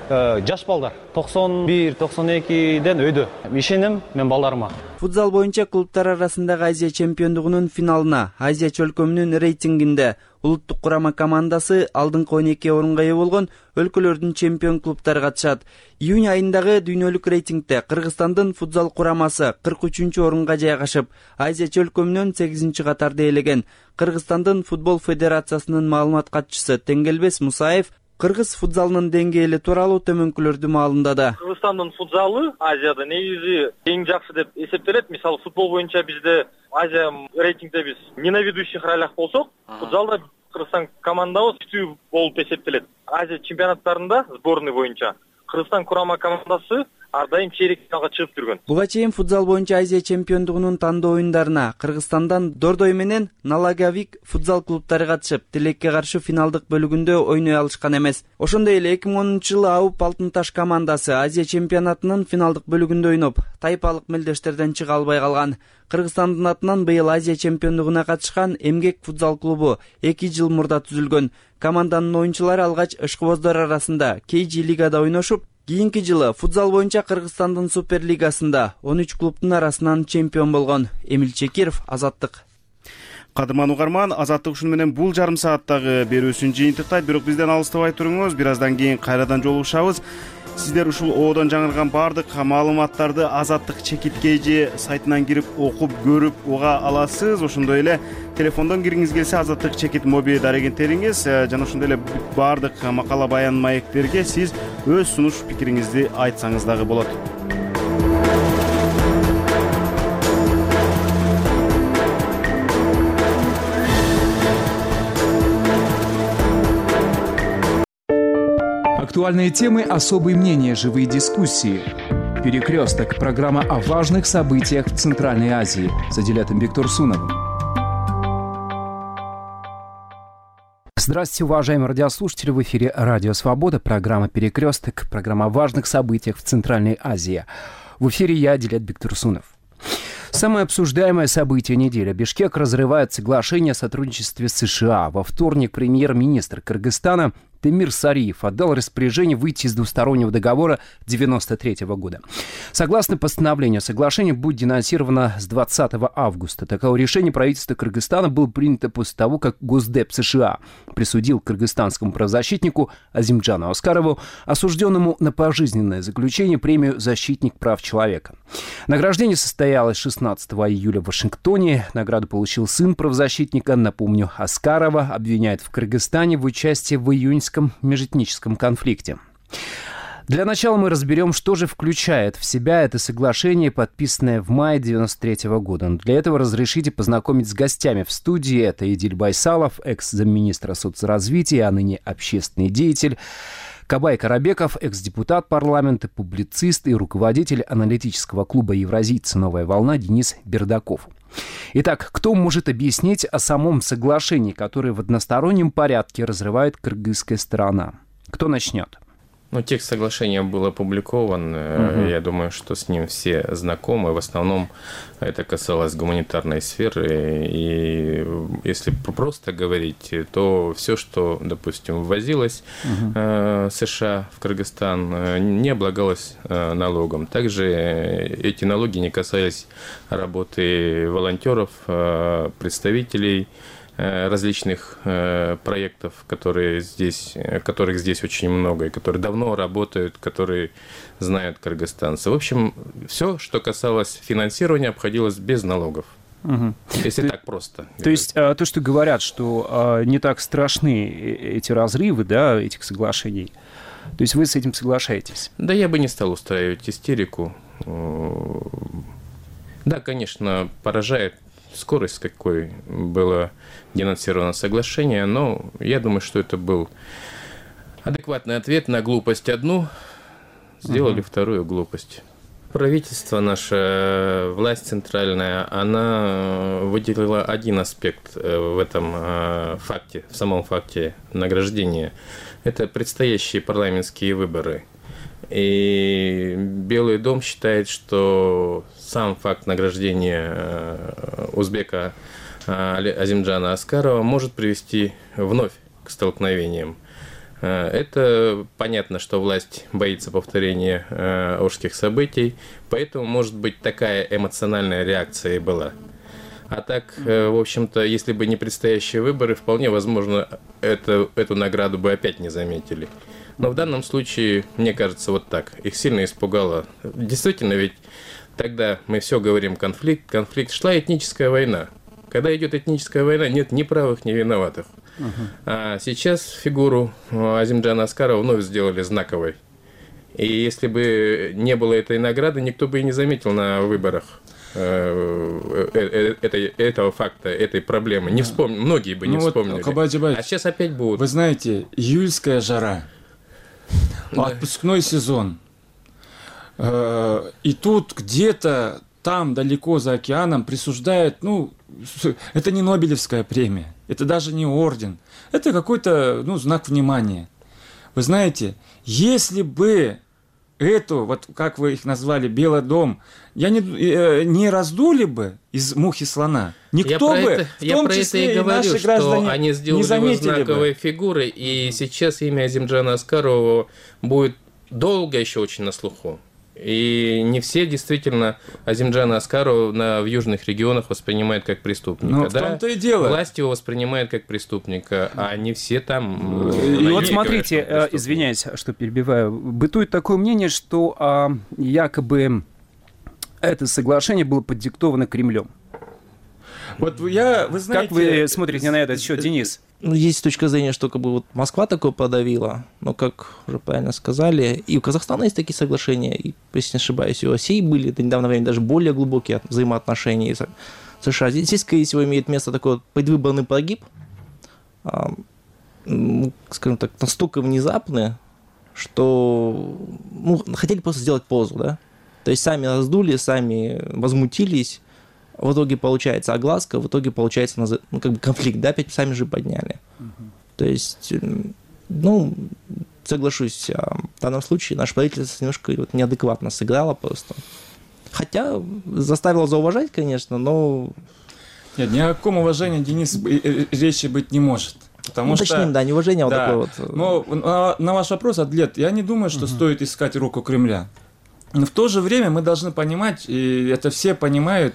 жаш балдар токсон бир токсон экиден өйдө. Ишенем мен балдарыма. Футзал боюнча клубтар арасындагы Азия чемпиондугунун финалына Азия чөлкөмүнүн рейтингинде улуттук курама командасы алдыңкы он эки орунга ээ болгон өлкөлөрдүн чемпион клубтары катышат. Июнь айындагы дүйнөлүк рейтингде Кыргызстандын футзал курамасы кырк үчүнчү орунга жайгашып, Азия чөлкөмүнөн сегизинчи катарда ээлеген. Кыргызстандын футбол федерациясынын маалымат катчысы Теңгелбес Мусаев кыргыз футзалынын деңгээли тууралуу төмөнкүлөрдү маалымдады. Кыргызстандын футзалы Азияда негизи эң жакшы деп эсептелет. Мисалы футбол боюнча бизде Азия рейтингде биз не на ведущих ролях болсок, футзалда Кыргызстан командабыз күчтүү болуп эсептелет. Азия чемпионаттарында сборный боюнча Кыргызстан курама командасы ар дайым чейрек финалга чыгып жүргөн. Буга чейин футзал боюнча Азия чемпиондугунун тандоо оюндарына Кыргызстандан Дордой менен Налагавик футзал клубтары катышып, тилекке каршы финалдык бөлүгүндө ойной алышкан эмес. Ошондой эле эки миң онунчу жылы Ауп Алтын Таш командасы Азия чемпионатынын финалдык бөлүгүндө ойноп, тайпалык мелдештерден чыга албай калган. Кыргызстандын атынан быйыл Азия чемпиондугуна катышкан Эмгек футзал клубу эки жыл мурда түзүлгөн. Команданын оюнчулары алгач ышкыбоздар арасында кей жи лигада ойношуп, кийинки жылы футзал боюнча Кыргызстандын суперлигасында он үч клубдун арасынан чемпион болгон. Эмил Чекиров, Азаттык. Кадырман угарман, Азаттык ушуну менен бул жарым сааттагы берүүсүн жыйынтыктайт, бирок бизден алыстабай туруңуз. Бир аздан кийин кайрадан жолугушабыз. Сиздер ушул оодон жаңырган баардык маалыматтарды Азаттык чекит kg сайтынан кирип окуп, көрүп уга аласыз. Ошондой эле телефондон киргиңиз келсе Азаттык чекит моби дарегентериңиз жана ошондой эле баардык макала баян маектерге сиз өз сунуш пикириңизди айтсаңыз дагы болот. Актуальные темы, особые мнения, живые дискуссии. «Перекресток» – программа о важных событиях в Центральной Азии с Адилятом Бектурсуновым. Здравствуйте, уважаемые радиослушатели! В эфире Радио Свобода, программа «Перекресток», программа о важных событиях в Центральной Азии. В эфире я, Адилят Бектурсунов. Самое обсуждаемое событие недели. Бишкек разрывает соглашение о сотрудничестве с США. Во вторник премьер-министр Кыргызстана Темир Сариев отдал распоряжение выйти из двустороннего договора девяносто третьего года. Согласно постановлению, соглашение будет денонсировано с двадцатого августа. Такое решение правительства Кыргызстана было принято после того, как Госдеп США присудил кыргызстанскому правозащитнику Азимджану Аскарову, осужденному на пожизненное заключение, премию «Защитник прав человека». Награждение состоялось шестнадцатого июля в Вашингтоне. Награду получил сын правозащитника. Напомню, Аскарова обвиняют в Кыргызстане в участии в июньском межэтническом конфликте. Для начала мы разберем, что же включает в себя это соглашение, подписанное в мае девяносто третьего года. Но для этого разрешите познакомить с гостями в студии. Это Идиль Байсалов, экс-замминистра соцразвития, а ныне общественный деятель. Кабай Карабеков, экс-депутат парламента, публицист и руководитель аналитического клуба «Евразийцы. Новая волна» Денис Бердаков. Итак, кто может объяснить о самом соглашении, которое в одностороннем порядке разрывает кыргызская сторона? Кто начнет? Ну, текст соглашения был опубликован. Угу. Я думаю, что с ним все знакомы. В основном это касалось гуманитарной сферы. И если просто говорить, то все, что, допустим, ввозилось угу. э, США в Кыргызстан, не облагалось э, налогом. Также эти налоги не касались работы волонтеров, э, представителей различных э, проектов, которые здесь, которых здесь очень много, и которые давно работают, которые знают кыргызстанцы. В общем, все, что касалось финансирования, обходилось без налогов. Угу. Если так просто. То есть то, что говорят, что не так страшны эти разрывы, да, этих соглашений, то есть вы с этим соглашаетесь? Да, я бы не стал устраивать истерику. Да, конечно, поражает скорость, с какой было денонсировано соглашение, но я думаю, что это был адекватный ответ на глупость одну, сделали uh-huh. вторую глупость. Правительство, наша власть центральная, она выделила один аспект в этом факте, в самом факте награждения. Это предстоящие парламентские выборы. И Белый дом считает, что сам факт награждения узбека Азимджана Аскарова может привести вновь к столкновениям. Это понятно, что власть боится повторения орских событий, поэтому, может быть, такая эмоциональная реакция и была. А так, в общем-то, если бы не предстоящие выборы, вполне возможно, это, эту награду бы опять не заметили. Но в данном случае, мне кажется, вот так. Их сильно испугало. Действительно, ведь тогда мы все говорим конфликт, конфликт. Шла этническая война. Когда идет этническая война, нет ни правых, ни виноватых. Uh-huh. А сейчас фигуру Азимджана Аскарова вновь сделали знаковой. И если бы не было этой награды, никто бы и не заметил на выборах этой, этого факта, этой проблемы. Не вспомнили, многие бы не ну вспомнили. Вот, а сейчас опять будут. Вы знаете, июльская жара, да. Отпускной сезон. И тут где-то там, далеко за океаном, присуждают, ну, это не Нобелевская премия, это даже не орден, это какой-то, ну, знак внимания. Вы знаете, если бы эту, вот как вы их назвали, Белый дом, я не, э, не раздули бы из мухи слона, никто я бы, это, в я том про числе это и, и говорю, наши граждане, что они сделали не заметили его знаковой бы. фигурой, и сейчас имя Азимджана Аскарова будет долго еще очень на слуху. И не все действительно Азимджана Аскарова на, в южных регионах воспринимают как преступника. Ну, в да? том-то и дело. Власть его воспринимает как преступника, а не все там... И вот смотрите, говорят, извиняюсь, что перебиваю, бытует такое мнение, что а, якобы это соглашение было продиктовано Кремлем. Вот я, вы знаете... Как вы смотрите на этот счет, Денис? Ну, есть точка зрения, что как бы вот Москва такое подавила, но, как уже правильно сказали, и у Казахстана есть такие соглашения, и, если не ошибаюсь, и у России были до недавнего времени даже более глубокие взаимоотношения с США. Здесь, здесь скорее всего, имеет место такой вот предвыборный прогиб, скажем так, настолько внезапный, что ну, хотели просто сделать позу, да? То есть сами раздули, сами возмутились, в итоге получается огласка, в итоге получается ну, как бы конфликт, да, опять сами же подняли. Uh-huh. То есть, ну, соглашусь, в данном случае наше правительство немножко вот, неадекватно сыграло просто. Хотя заставило зауважать, конечно, но... Нет, ни о каком уважении, Денис, речи быть не может. Потому Уточним, что, да, неуважение, да, вот такое вот. Но на, на ваш вопрос, Адлет, я не думаю, что uh-huh. стоит искать руку Кремля. Но в то же время мы должны понимать, и это все понимают,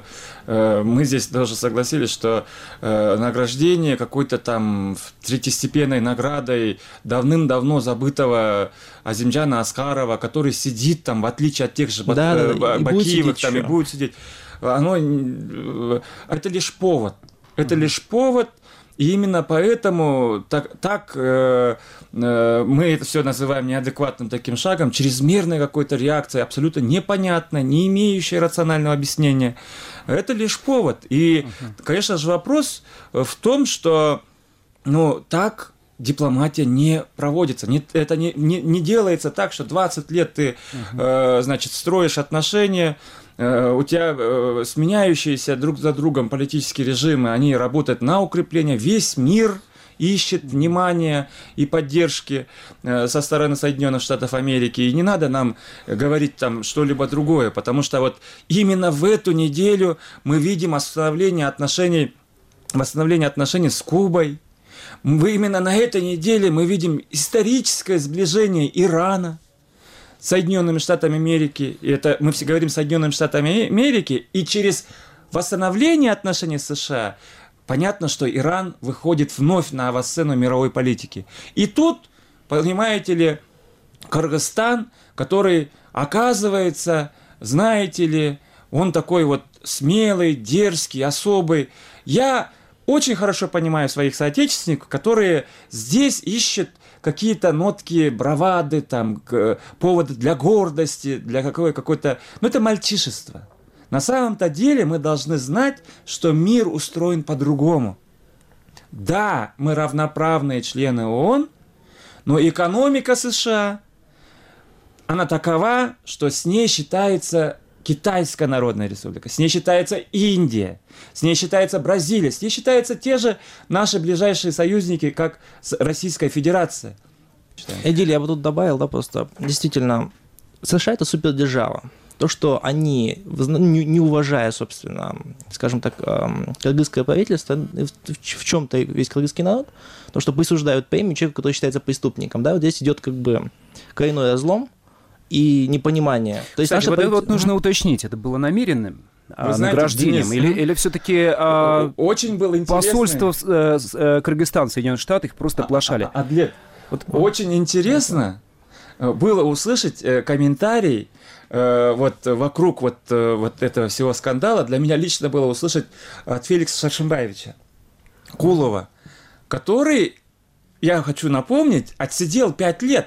мы здесь даже согласились, что награждение какой-то там третьестепенной наградой давным-давно забытого Азимджана Аскарова, который сидит там, в отличие от тех же да, Бак... да, Бакиевых, там, и будет сидеть, оно, это лишь повод, это mm-hmm. лишь повод. И именно поэтому так, так э, э, мы это все называем неадекватным таким шагом, чрезмерной какой-то реакцией, абсолютно непонятной, не имеющей рационального объяснения. Это лишь повод. И, конечно же, вопрос в том, что ну, так дипломатия не проводится. Не, это не, не, не делается так, что двадцать лет ты э, значит, строишь отношения, у тебя э, сменяющиеся друг за другом политические режимы, они работают на укрепление, весь мир ищет внимания и поддержки э, со стороны Соединенных Штатов Америки, и не надо нам говорить там что-либо другое, потому что вот именно в эту неделю мы видим восстановление отношений, восстановление отношений с Кубой, мы, именно на этой неделе мы видим историческое сближение Ирана Соединенными Штатами Америки, и это мы все говорим Соединенными Штатами Америки, и через восстановление отношений с США понятно, что Иран выходит вновь на авансцену мировой политики. И тут, понимаете ли, Кыргызстан, который, оказывается, знаете ли, он такой вот смелый, дерзкий, особый. Я очень хорошо понимаю своих соотечественников, которые здесь ищут какие-то нотки бравады, там, поводы для гордости, для какой- какой-то... Ну, это мальчишество. На самом-то деле мы должны знать, что мир устроен по-другому. Да, мы равноправные члены ООН, но экономика США, она такова, что с ней считается Китайская Народная Республика, с ней считается Индия, с ней считается Бразилия, с ней считаются те же наши ближайшие союзники, как Российская Федерация. Эдиль, я бы тут добавил, да, просто действительно, США это супердержава. То, что они, не уважая, собственно, скажем так, кыргызское правительство, в чем-то весь кыргызский народ, то, что присуждают премию человеку, который считается преступником, да, вот здесь идет как бы коренной разлом и непонимание. То есть Кстати, вот, правительство... вот нужно уточнить, это было намеренным? Вы знаете, награждением? Денис, или, или все-таки а, очень было посольство э, э, Кыргызстана, Соединенных Штатов их просто оплошали? А, а, Адлет, вот, очень интересно было услышать э, комментарий э, вот вокруг вот, э, вот этого всего скандала. Для меня лично было услышать от Феликса Шаршембаевича Кулова, который, я хочу напомнить, отсидел пять лет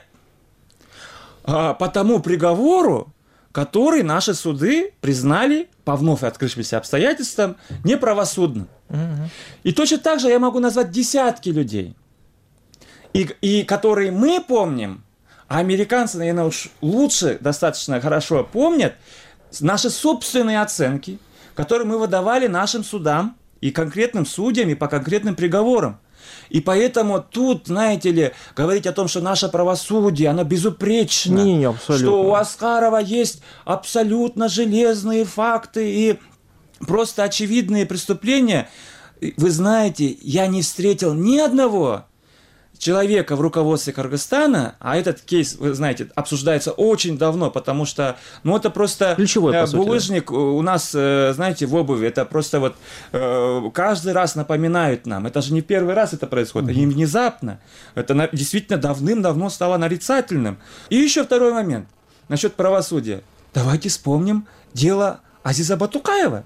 э, по тому приговору, который наши суды признали по вновь открывшимся обстоятельствам неправосудным. Mm-hmm. И точно так же я могу назвать десятки людей, и, и которые мы помним, а американцы, наверное, уж лучше достаточно хорошо помнят наши собственные оценки, которые мы выдавали нашим судам и конкретным судьям, и по конкретным приговорам. И поэтому тут, знаете ли, говорить о том, что наше правосудие, оно безупречно, не, не, абсолютно. Что у Аскарова есть абсолютно железные факты и просто очевидные преступления. Вы знаете, я не встретил ни одного человека в руководстве Кыргызстана, а этот кейс, вы знаете, обсуждается очень давно, потому что, ну, это просто ключевой, по сути, булыжник да. у нас, знаете, в обуви, это просто вот каждый раз напоминают нам, это же не первый раз это происходит, mm-hmm. и внезапно, это действительно давным-давно стало нарицательным. И еще второй момент, насчет правосудия. Давайте вспомним дело Азиза Батукаева.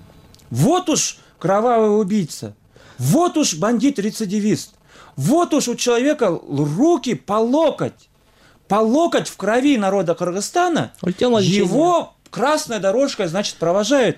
Вот уж кровавый убийца, вот уж бандит-рецидивист. Вот уж у человека руки по локоть, по локоть в крови народа Кыргызстана, его красная дорожка, значит, провожает.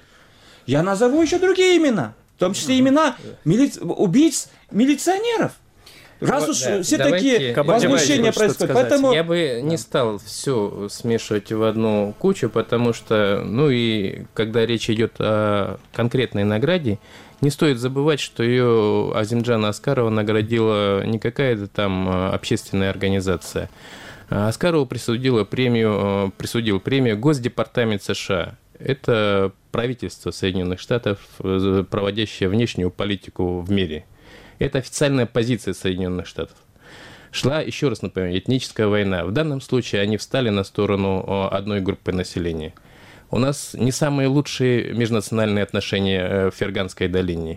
Я назову еще другие имена, в том числе имена мили... убийц милиционеров. Раз уж да, все такие возмущения происходят. Поэтому... Я бы не стал все смешивать в одну кучу, потому что, ну и когда речь идет о конкретной награде, не стоит забывать, что ее Азимджана Аскарова наградила не какая-то там общественная организация. Аскарову присудила премию, присудил премию Госдепартамент США. Это правительство Соединенных Штатов, проводящее внешнюю политику в мире. Это официальная позиция Соединенных Штатов. Шла, еще раз напомню, этническая война. В данном случае они встали на сторону одной группы населения. У нас не самые лучшие межнациональные отношения в Ферганской долине.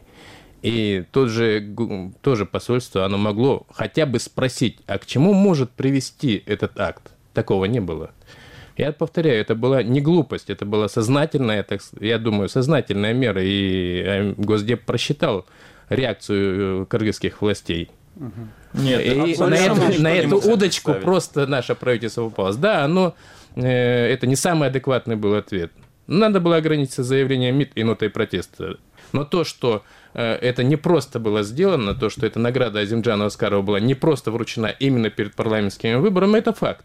И тот же, тоже посольство, оно могло хотя бы спросить, а к чему может привести этот акт? Такого не было. Я повторяю, это была не глупость, это была сознательная, так, я думаю, сознательная мера. И Госдеп просчитал реакцию кыргызских властей. Нет, и на, это, на эту удочку ставить. Просто наше правительство попалось. Да, оно, э, это не самый адекватный был ответ. Надо было ограничиться заявлением МИД и нотой протеста. Но то, что э, это не просто было сделано, то, что эта награда Азимджана Аскарова была не просто вручена именно перед парламентскими выборами, это факт.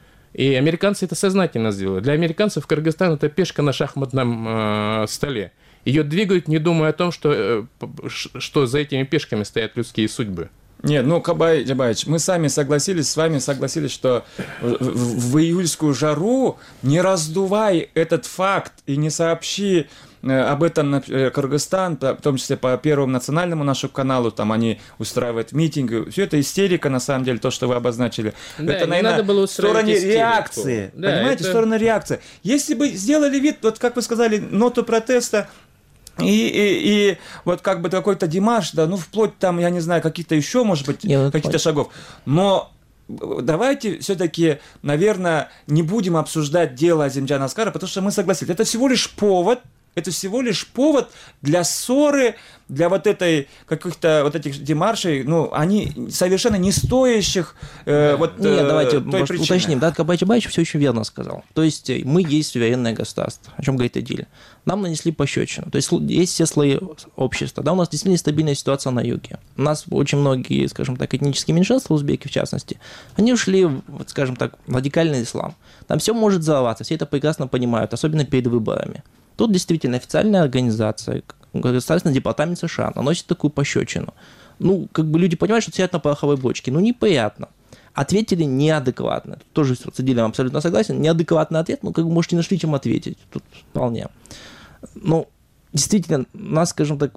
И американцы это сознательно сделали. Для американцев Кыргызстан – это пешка на шахматном э, столе. Ее двигают, не думая о том, что, что за этими пешками стоят людские судьбы. Нет, ну, Кабай Джабаевич, мы сами согласились, с вами согласились, что в, в, в июльскую жару не раздувай этот факт и не сообщи об этом на Кыргызстан, в том числе по Первому национальному нашему каналу, там они устраивают митинги. Все это истерика, на самом деле, то, что вы обозначили. Да, это, наверное, надо было в стороне истерику. реакции. Да, понимаете, это... в сторону реакции. Если бы сделали вид, вот как вы сказали, ноту протеста, И, и, и вот как бы какой-то демарш, да, ну вплоть там, я не знаю, каких-то еще, может быть, я каких-то шагов. Но давайте все-таки, наверное, не будем обсуждать дело Азимджана Аскарова, потому что мы согласились. Это всего лишь повод, это всего лишь повод для ссоры, для вот этой каких-то вот этих демаршей, ну, они совершенно не стоящих э, вот Нет, э, давайте той может, причины. уточним, да, Кабай Чабаевич все очень верно сказал. То есть мы есть суверенное государство, о чем говорит Эдиль. Нам нанесли пощечину. То есть есть все слои общества. Да, у нас действительно стабильная ситуация на юге. У нас очень многие, скажем так, этнические меньшинства, узбеки в частности, они ушли, вот, скажем так, в радикальный ислам. Там все может взорваться, все это прекрасно понимают, особенно перед выборами. Тут действительно официальная организация, государственный департамент США наносит такую пощечину. Ну, как бы люди понимают, что сидят на пороховой бочке. Ну, неприятно. Ответили неадекватно. Тут тоже с Эдилем абсолютно согласен. Неадекватный ответ, ну, как бы, может, не нашли, чем ответить. Тут вполне. Ну, действительно, нас, скажем так,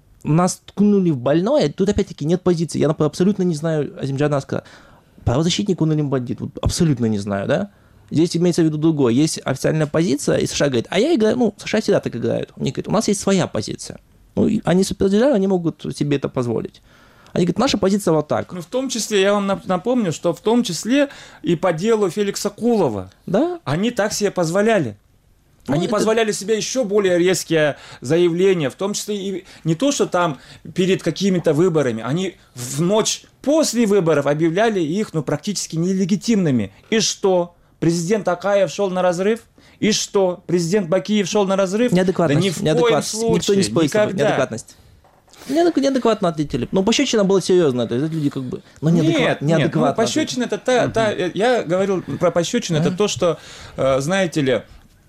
нас ткнули в больное. Тут, опять-таки, нет позиции. Я, например, абсолютно не знаю Азимджана Аскарова. Правозащитник он или бандит? Вот абсолютно не знаю, да? Здесь имеется в виду другое. Есть официальная позиция, и США говорит, а я играю, ну, США всегда так играют. Они говорят, у нас есть своя позиция. Ну, они супердержавы, они могут себе это позволить. Они говорят, наша позиция вот так. Ну, в том числе, я вам напомню, что в том числе и по делу Феликса Кулова. Да? Они так себе позволяли. Ну, Они это... позволяли себе еще более резкие заявления, в том числе и не то, что там перед какими-то выборами, они в ночь после выборов объявляли их, ну, практически нелегитимными. И что? Президент Акаев шел на разрыв? И что? Президент Бакиев шел на разрыв? Неадекватность. Да ни в неадекватность. коем случае. Никто не спорит. Неадекватность. Неадекватно ответили. Но пощечина была серьезная. То есть люди как бы... Ну, неадекват, нет, неадекватно. Нет, ну, пощечина это та, угу. та... Я говорил про пощечину, угу. это то, что, знаете ли,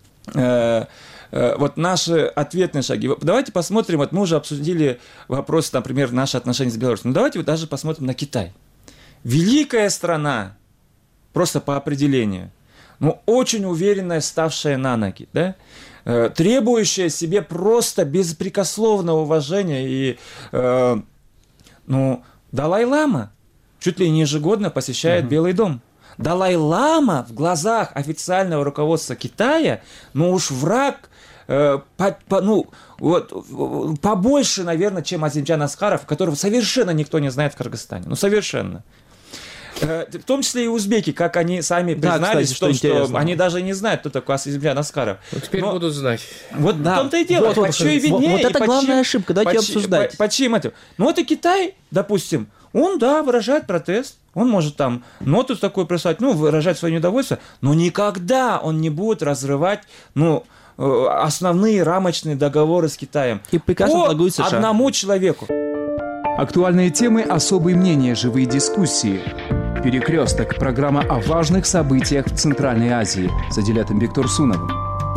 вот наши ответные шаги. Давайте посмотрим, вот мы уже обсудили вопрос, например, наши отношения с Беларусью. Ну, давайте вот даже посмотрим на Китай. Великая страна, просто по определению, но очень уверенная, ставшая на ноги, да? э, требующая себе просто беспрекословного уважения. И, э, ну, Далай-лама, чуть ли не ежегодно посещает uh-huh. Белый дом. Далай-лама в глазах официального руководства Китая, ну уж враг, э, по, по, ну, вот, побольше, наверное, чем Азимджан Аскаров, которого совершенно никто не знает в Кыргызстане. Ну, совершенно. Э, в том числе и узбеки, как они сами признались, да, кстати, в том, что, что они даже не знают, кто такой Азимджан Аскаров. Вот теперь Но, будут знать. Вот да. в том-то и дело. Вот, вот, и виднее, вот это и главная чем, ошибка, давайте по, обсуждать. По, по чем это? Ну, вот и Китай, допустим, он, да, выражает протест, он может там ноту такой прислать, ну, выражать свое недовольство, но никогда он не будет разрывать, ну, основные рамочные договоры с Китаем. И прекрасно торгует США. Одному человеку. Актуальные темы, особые мнения, живые дискуссии. «Перекресток» – программа о важных событиях в Центральной Азии с Адилятом Бектурсуновым.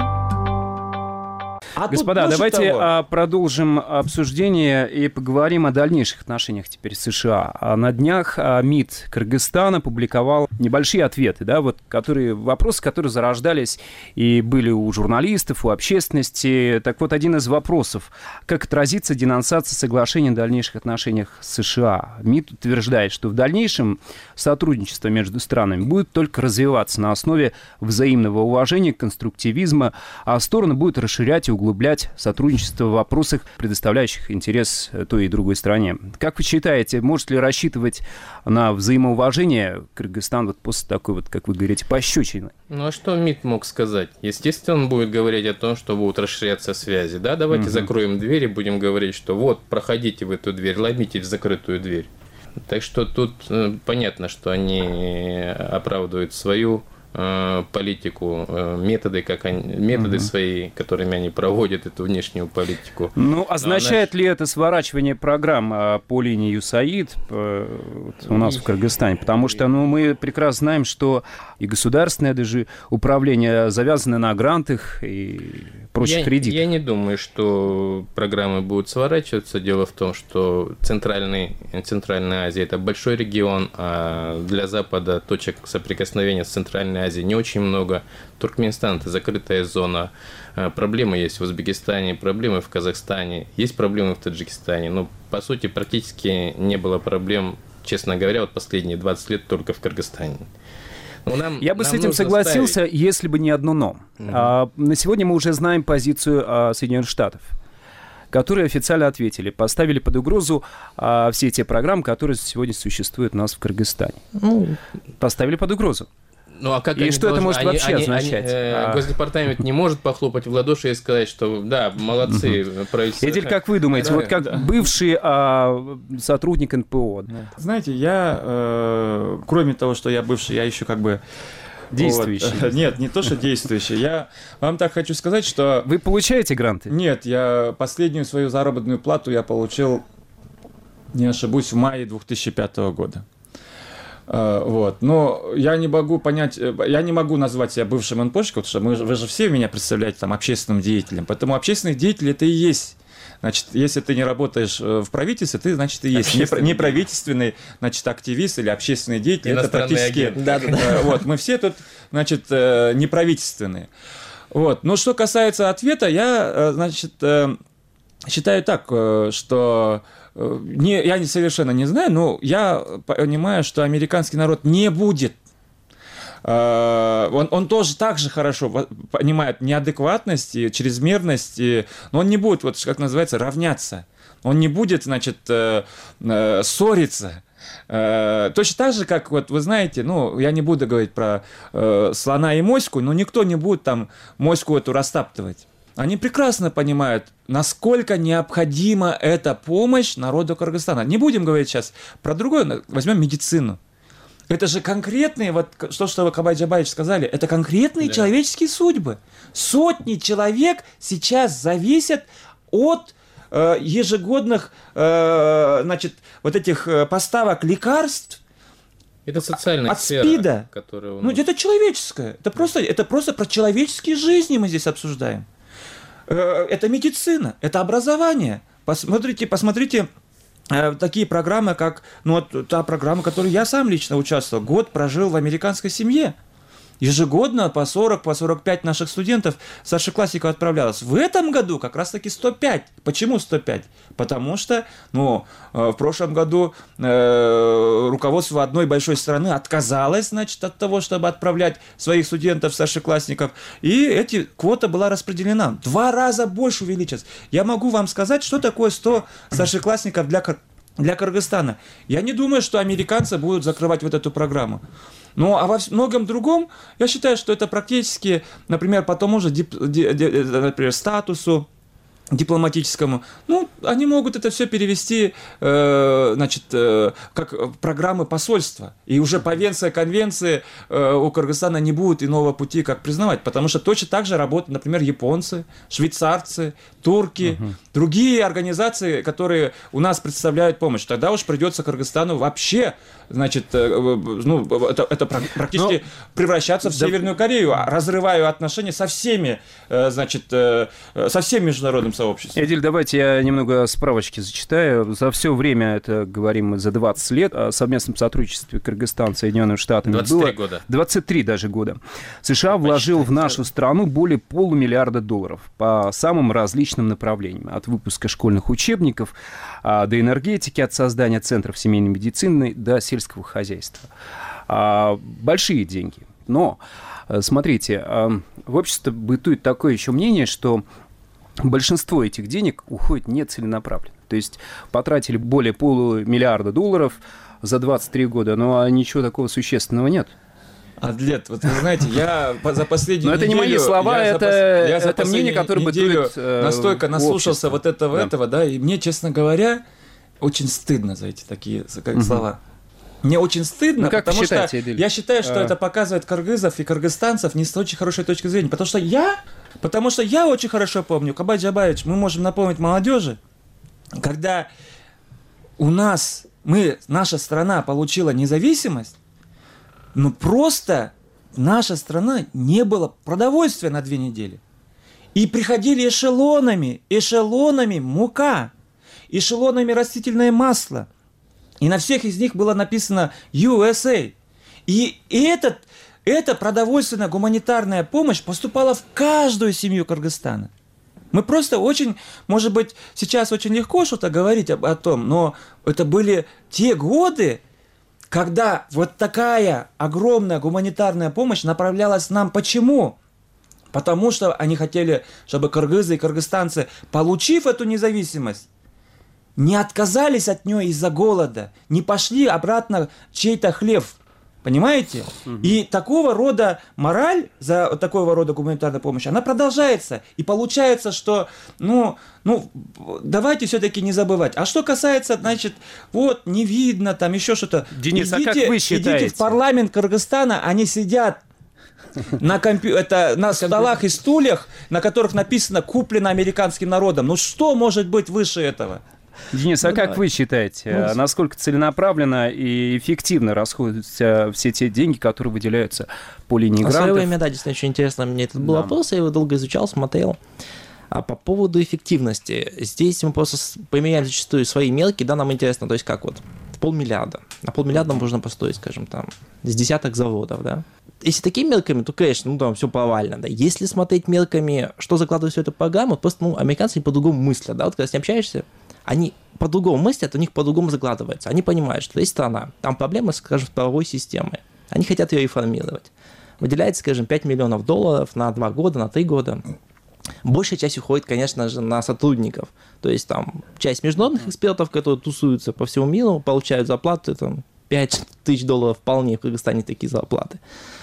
А Господа, давайте того. продолжим обсуждение и поговорим о дальнейших отношениях теперь с США. На днях МИД Кыргызстана опубликовал небольшие ответы, да, вот, которые, вопросы, которые зарождались и были у журналистов, у общественности. Так вот, один из вопросов: как отразится денонсация соглашения о дальнейших отношениях с США? МИД утверждает, что в дальнейшем сотрудничество между странами будет только развиваться на основе взаимного уважения, конструктивизма, а стороны будут расширять и углублять сотрудничество в вопросах, предоставляющих интерес той и другой стране. Как вы считаете, может ли рассчитывать на взаимоуважение Кыргызстан вот после такой вот, как вы говорите, пощечины? Ну а что МИД мог сказать? Естественно, он будет говорить о том, что будут расширяться связи. Да, давайте угу. закроем дверь и будем говорить, что вот, проходите в эту дверь, ломите в закрытую дверь. Так что тут э, понятно, что они оправдывают свою политику, методы, как они, методы угу. свои, которыми они проводят эту внешнюю политику. Ну, означает она... ли это сворачивание программ по линии ЮСАИД у нас в Кыргызстане? Потому что, ну, мы прекрасно знаем, что и государственное даже управление завязано на грантах и прочих я, кредитах. Я не думаю, что программы будут сворачиваться. Дело в том, что Центральный, Центральная Азия – это большой регион, а для Запада точек соприкосновения с Центральной Азии не очень много. Туркменистан – это закрытая зона. Проблемы есть в Узбекистане, проблемы в Казахстане, есть проблемы в Таджикистане. Но, по сути, практически не было проблем, честно говоря, вот последние двадцать лет только в Кыргызстане. Нам, Я бы с этим согласился, ставить... если бы не одно «но». Угу. А, на сегодня мы уже знаем позицию а, Соединенных Штатов, которые официально ответили, поставили под угрозу а, все те программы, которые сегодня существуют у нас в Кыргызстане. Ну, поставили под угрозу. Ну, а как и что должны... это может они, вообще они, означать? Они, э, а... Госдепартамент не может похлопать в ладоши и сказать, что да, молодцы. Угу. Правительство... Эдиль, как вы думаете, да, вот как да. бывший а, сотрудник эн пэ о? Да. Знаете, я, э, кроме того, что я бывший, я еще как бы... Действующий. Вот. Нет, не то, что действующий. Я вам так хочу сказать, что... Вы получаете гранты? Нет, я последнюю свою заработную плату я получил, не ошибусь, в мае две тысячи пятого года. Вот. Но я не могу понять, я не могу назвать себя бывшим эн пэ о-шником, потому что мы, вы же все меня представляете там общественным деятелем. Поэтому общественный деятель это и есть. Значит, если ты не работаешь в правительстве, ты, значит, и есть не правительственный, значит, активист или общественный деятель. Это практически... Да, да, да. Вот, мы все тут, значит, неправительственные. Вот. Но что касается ответа, я, значит, считаю так, что... Не, я совершенно не знаю, но я понимаю, что американский народ не будет. Он, он тоже так же хорошо понимает неадекватность и чрезмерность, и, но он не будет, вот как называется, равняться. Он не будет, значит, ссориться. Точно так же, как, вот вы знаете, ну, я не буду говорить про слона и моську, но никто не будет там моську эту растаптывать. Они прекрасно понимают, насколько необходима эта помощь народу Кыргызстана. Не будем говорить сейчас про другое, возьмем медицину. Это же конкретные, вот то, что вы, Кабай Джабаевич, сказали, это конкретные да. человеческие судьбы. Сотни человек сейчас зависят от э, ежегодных э, значит, вот этих поставок лекарств. Это социальная от сфера, СПИДа. Которая у нас... Ну, это человеческое. Это просто, это просто про человеческие жизни мы здесь обсуждаем. Это медицина, это образование. Посмотрите, посмотрите э, такие программы, как ну, вот та программа, в которой я сам лично участвовал. Год прожил в американской семье. ежегодно по сорок, по сорок пять наших студентов, старшеклассников отправлялось. В этом году как раз-таки сто пять. Почему сто пять? Потому что, ну, в прошлом году э, руководство одной большой страны отказалось, значит, от того, чтобы отправлять своих студентов, старшеклассников, и эти квота была распределена. Два раза больше увеличилась. Я могу вам сказать, что такое сто старшеклассников для, для Кыргызстана. Я не думаю, что американцы будут закрывать вот эту программу. Ну, а во многом другом, я считаю, что это практически, например, по тому же, дип, ди, ди, например, статусу дипломатическому, ну, они могут это все перевести, э, значит, э, как программы посольства. И уже по Венской конвенции э, у Кыргызстана не будет иного пути, как признавать, потому что точно так же работают, например, японцы, швейцарцы, турки, угу. другие организации, которые у нас представляют помощь. Тогда уж придется Кыргызстану вообще, значит, э, ну, это, это практически Но... превращаться в да... Северную Корею, разрывая отношения со всеми, э, значит, э, со всем международным сообществом. Эдиль, давайте я немного справочки зачитаю. За все время, это говорим мы за двадцать лет, о совместном сотрудничестве Кыргызстана с Соединенными Штатами двадцать три было года. двадцать три даже года. США вложил в нашу страну более полумиллиарда долларов по самым различным направлениям. От выпуска школьных учебников до энергетики, от создания центров семейной медицины до сельского хозяйства. Большие деньги. Но, смотрите, в обществе бытует такое еще мнение, что большинство этих денег уходит нецеленаправленно. То есть потратили более полумиллиарда долларов за двадцать три года, но ничего такого существенного нет. Адлет, вот вы знаете, я за последнюю Но неделю... это не мои слова, я это, за, я это мнение, которое бытует э, настолько наслушался вот этого, да. этого, да, и мне, честно говоря, очень стыдно за эти такие как, угу. слова. Мне очень стыдно, ну, потому считаете, что Эдиль? Я считаю, что а... это показывает кыргызов и кыргызстанцев не с очень хорошей точки зрения, потому что я, потому что я очень хорошо помню, Кабай Джабаевич, мы можем напомнить молодежи, когда у нас, мы, наша страна получила независимость, но просто наша страна не было продовольствия на две недели. И приходили эшелонами, эшелонами мука, эшелонами растительное масло. И на всех из них было написано ю эс эй. И этот, эта продовольственная гуманитарная помощь поступала в каждую семью Кыргызстана. Мы просто очень, может быть, сейчас очень легко что-то говорить об, о том, но это были те годы, когда вот такая огромная гуманитарная помощь направлялась нам. Почему? Потому что они хотели, чтобы кыргызы и кыргызстанцы, получив эту независимость, не отказались от нее из-за голода, не пошли обратно в чей-то хлев. Понимаете? Угу. И такого рода мораль за такого рода гуманитарную помощь, она продолжается. И получается, что, ну, ну давайте все-таки не забывать. А что касается, значит, вот, не видно, там еще что-то. Денис, идите, а как вы считаете? Идите в парламент Кыргызстана, они сидят на, компью... это, на столах и стульях, на которых написано «куплено американским народом». Ну что может быть выше этого? Денис, а ну, как давай. вы считаете, ну, насколько целенаправленно и эффективно расходуются все те деньги, которые выделяются по линии грантов? В свое время, да, действительно, очень интересно мне этот был да. вопрос, я его долго изучал, смотрел. А по поводу эффективности, здесь мы просто поменяем зачастую свои мелкие, да, нам интересно, то есть как вот, полмиллиарда. На полмиллиарда можно построить, скажем, там, с десяток заводов, да. Если такими мелками, то, конечно, ну, там все повально, да. Если смотреть мелками, что закладывает всю эту программу, просто, ну, американцы по-другому мыслят, да, вот когда с ними общаешься, они по-другому мыслят, у них по-другому закладывается. Они понимают, что есть страна, там проблемы, скажем, с правовой системой. Они хотят ее реформировать. Выделяется, скажем, пять миллионов долларов на два года, на три года. Большая часть уходит, конечно же, на сотрудников. То есть там часть международных экспертов, которые тусуются по всему миру, получают зарплаты, там, пять тысяч долларов вполне, в Кыргызстане такие зарплаты.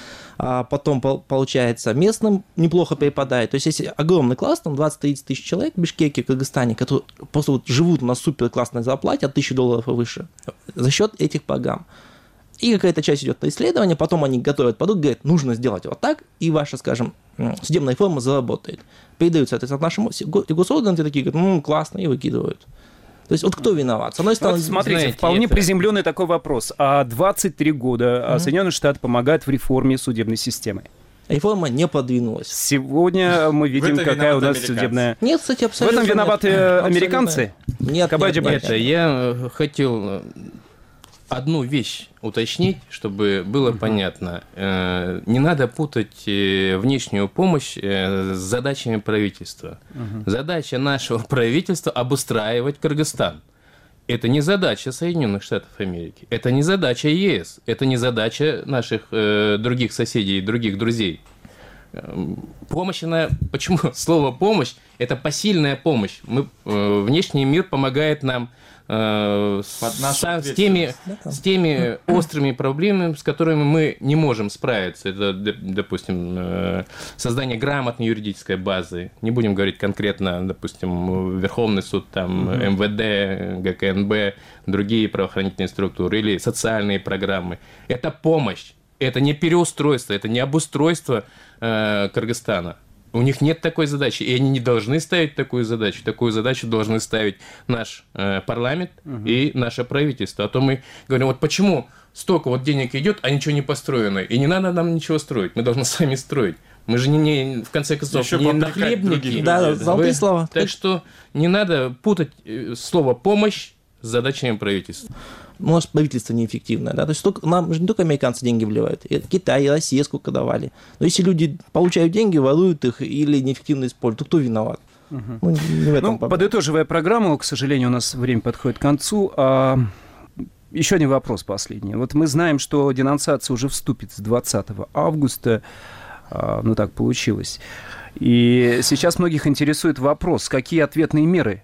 А потом, получается, местным неплохо перепадает. То есть, если огромный класс, там двадцать-тридцать тысяч человек в Бишкеке, в Кыргызстане, которые просто вот живут на супер классной зарплате от тысячи долларов и выше, за счет этих программ. И какая-то часть идет на исследование, потом они готовят продукт, говорят, нужно сделать вот так, и ваша, скажем, судебная реформа заработает. Передаются это нашему госорганам, те такие говорят, ну, классно, и выкидывают. То есть, вот кто виноват? С одной стороны, вот смотрите, знаете, вполне это... приземленный такой вопрос. А двадцать три года mm-hmm. Соединенные Штаты помогают в реформе судебной системы. Реформа не продвинулась. Сегодня мы видим, какая у нас судебная... Нет, кстати, абсолютно В этом виноваты нет. американцы? Нет, Кабай нет, нет, Джабаевич. Я хотел одну вещь уточнить, чтобы было uh-huh. понятно. Не надо путать внешнюю помощь с задачами правительства. Uh-huh. Задача нашего правительства – обустраивать Кыргызстан. Это не задача Соединенных Штатов Америки, это не задача ЕС, это не задача наших э, других соседей, других друзей. Помощь, она... Почему слово «помощь» – это посильная помощь. Мы, э, внешний мир помогает нам э, с, с, теми, с теми острыми проблемами, с которыми мы не можем справиться. Это, допустим, э, создание грамотной юридической базы. Не будем говорить конкретно, допустим, Верховный суд, там, эм вэ дэ, гэ ка эн бэ, другие правоохранительные структуры или социальные программы. Это помощь. Это не переустройство, это не обустройство э, Кыргызстана. У них нет такой задачи, и они не должны ставить такую задачу. Такую задачу должны ставить наш э, парламент угу. и наше правительство. А то мы говорим, вот почему столько вот денег идет, а ничего не построено, и не надо нам ничего строить, мы должны сами строить. Мы же не, не в конце концов еще не нахлебники. Да, золотые слова. Так что не надо путать слово «помощь» с задачами правительства. У нас правительство неэффективное, да, то есть только, нам же не только американцы деньги вливают, и Китай, и Россия сколько давали. Но если люди получают деньги, воруют их или неэффективно используют, то кто виноват? Угу. Ну, не в этом ну, подытоживая программу, к сожалению, у нас время подходит к концу. А... Еще один вопрос последний. Вот мы знаем, что денонсация уже вступит с двадцатого августа, а, ну так получилось. И сейчас многих интересует вопрос, какие ответные меры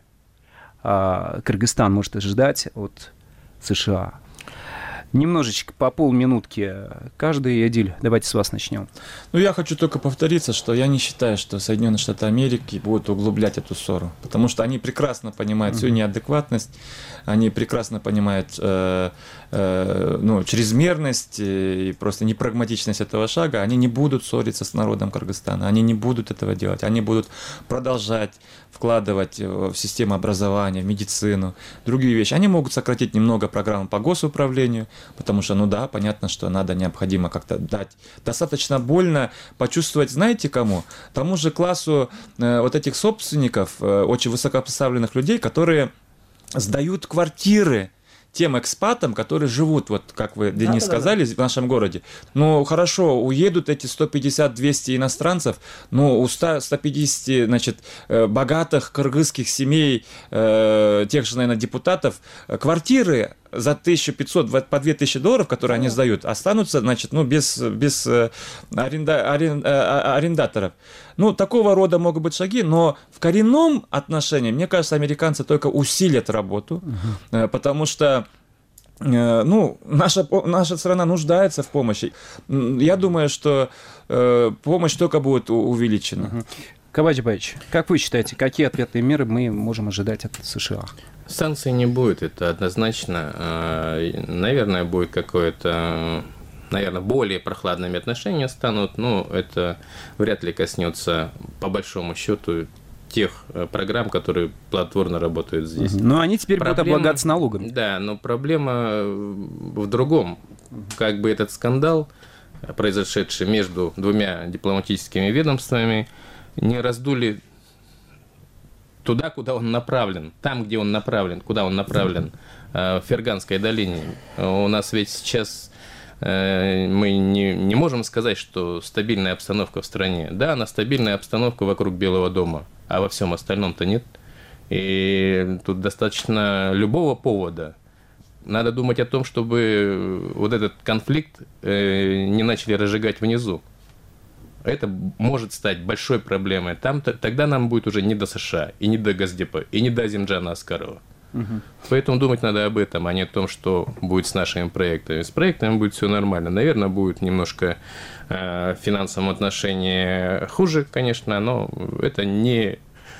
а, Кыргызстан может ожидать от США. Немножечко по полминутки каждый. Эдиль, давайте с вас начнем. Ну, я хочу только повториться, что я не считаю, что Соединенные Штаты Америки будут углублять эту ссору, потому что они прекрасно понимают mm-hmm. всю неадекватность, они прекрасно понимают э, э, ну, чрезмерность и просто непрагматичность этого шага. Они не будут ссориться с народом Кыргызстана, они не будут этого делать, они будут продолжать вкладывать в систему образования, в медицину, другие вещи. Они могут сократить немного программу по госуправлению, потому что, ну да, понятно, что надо, необходимо как-то дать. Достаточно больно почувствовать, знаете кому? Тому же классу э, вот этих собственников, э, очень высокопоставленных людей, которые сдают квартиры тем экспатам, которые живут, вот как вы, Денис, да, сказали, да, да. в нашем городе. Ну, хорошо, уедут эти сто пятьдесят - двести иностранцев, но у ста - ста пятидесяти, значит, богатых кыргызских семей, тех же, наверное, депутатов, квартиры за тысячу пятьсот, по две тысячи долларов, которые да. они сдают, останутся, значит, ну, без, без аренда, аренда, арендаторов. Ну, такого рода могут быть шаги, но в коренном отношении, мне кажется, американцы только усилят работу, угу. потому что ну, наша, наша страна нуждается в помощи. Я думаю, что помощь только будет увеличена. Угу. Кабач Баевич, как вы считаете, какие ответные меры мы можем ожидать от США? Санкций не будет, это однозначно. Наверное, будет какое-то, наверное, более прохладными отношения станут, но это вряд ли коснется, по большому счету, тех программ, которые плодотворно работают здесь. Но они теперь проблема, будут облагаться налогами. Да, но проблема в другом. Как бы этот скандал, произошедший между двумя дипломатическими ведомствами, не раздули туда, куда он направлен, там, где он направлен, куда он направлен, в Ферганской долине. У нас ведь сейчас мы не, не можем сказать, что стабильная обстановка в стране. Да, она стабильная обстановка вокруг Белого дома, а во всем остальном-то нет. И тут достаточно любого повода. Надо думать о том, чтобы вот этот конфликт не начали разжигать внизу. Это может стать большой проблемой. Там, тогда нам будет уже не до США, и не до Госдепа, и не до Азимджана Аскарова. Угу. Поэтому думать надо об этом, а не о том, что будет с нашими проектами. С проектами будет все нормально. Наверное, будет немножко э, в финансовом отношении хуже, конечно, но это не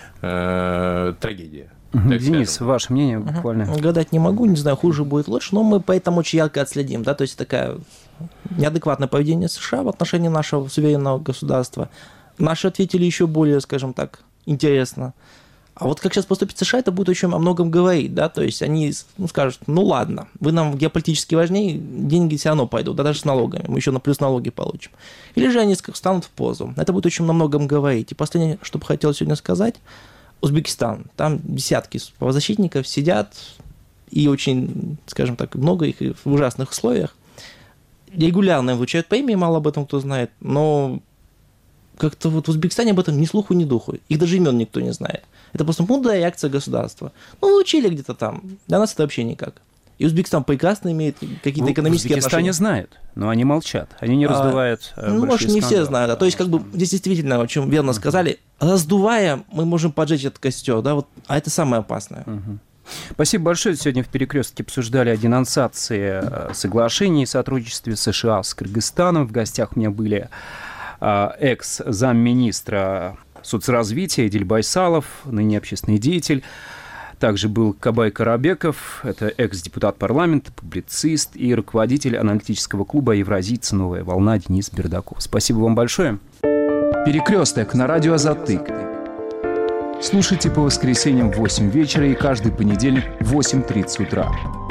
э, трагедия. Денис, скажем. Ваше мнение буквально? Угу. Гадать не могу, не знаю, хуже будет, лучше, но мы поэтому очень ярко отследим, да, то есть такая неадекватное поведение США в отношении нашего суверенного государства. Наши ответили еще более, скажем так, интересно. А вот как сейчас поступит США, это будет очень о многом говорить, да, то есть они ну, скажут, ну ладно, вы нам геополитически важнее, деньги все равно пойдут, да, даже с налогами, мы еще на плюс налоги получим. Или же они станут в позу. Это будет очень о многом говорить. И последнее, что бы хотел сегодня сказать, Узбекистан, там десятки правозащитников сидят, и очень, скажем так, много их в ужасных условиях. Регулярно вручают премии, мало об этом кто знает, но как-то вот в Узбекистане об этом ни слуху, ни духу. Их даже имен никто не знает. Это просто мудрая реакция государства. Ну, учили где-то там. Для нас это вообще никак. И Узбекистан прекрасно имеет какие-то экономические отношения. В Узбекистане знают, но они молчат. Они не раздувают а, Ну, может, не все знают. Да. То есть, как бы, здесь действительно, о чем верно uh-huh. сказали, раздувая, мы можем поджечь этот костер, да, вот, а это самое опасное. Uh-huh. Спасибо большое. Сегодня в «Перекрестке» обсуждали о денонсации соглашений о сотрудничестве США с Кыргызстаном. В гостях у меня были экс-замминистра соцразвития Эдиль Байсалов, ныне общественный деятель. Также был Кабай Карабеков, это экс-депутат парламента, публицист и руководитель аналитического клуба «Евразийцы. Новая волна» Денис Бердаков. Спасибо вам большое. «Перекресток» на радио «Азатык». Слушайте по воскресеньям в восемь вечера и каждый понедельник в восемь тридцать утра.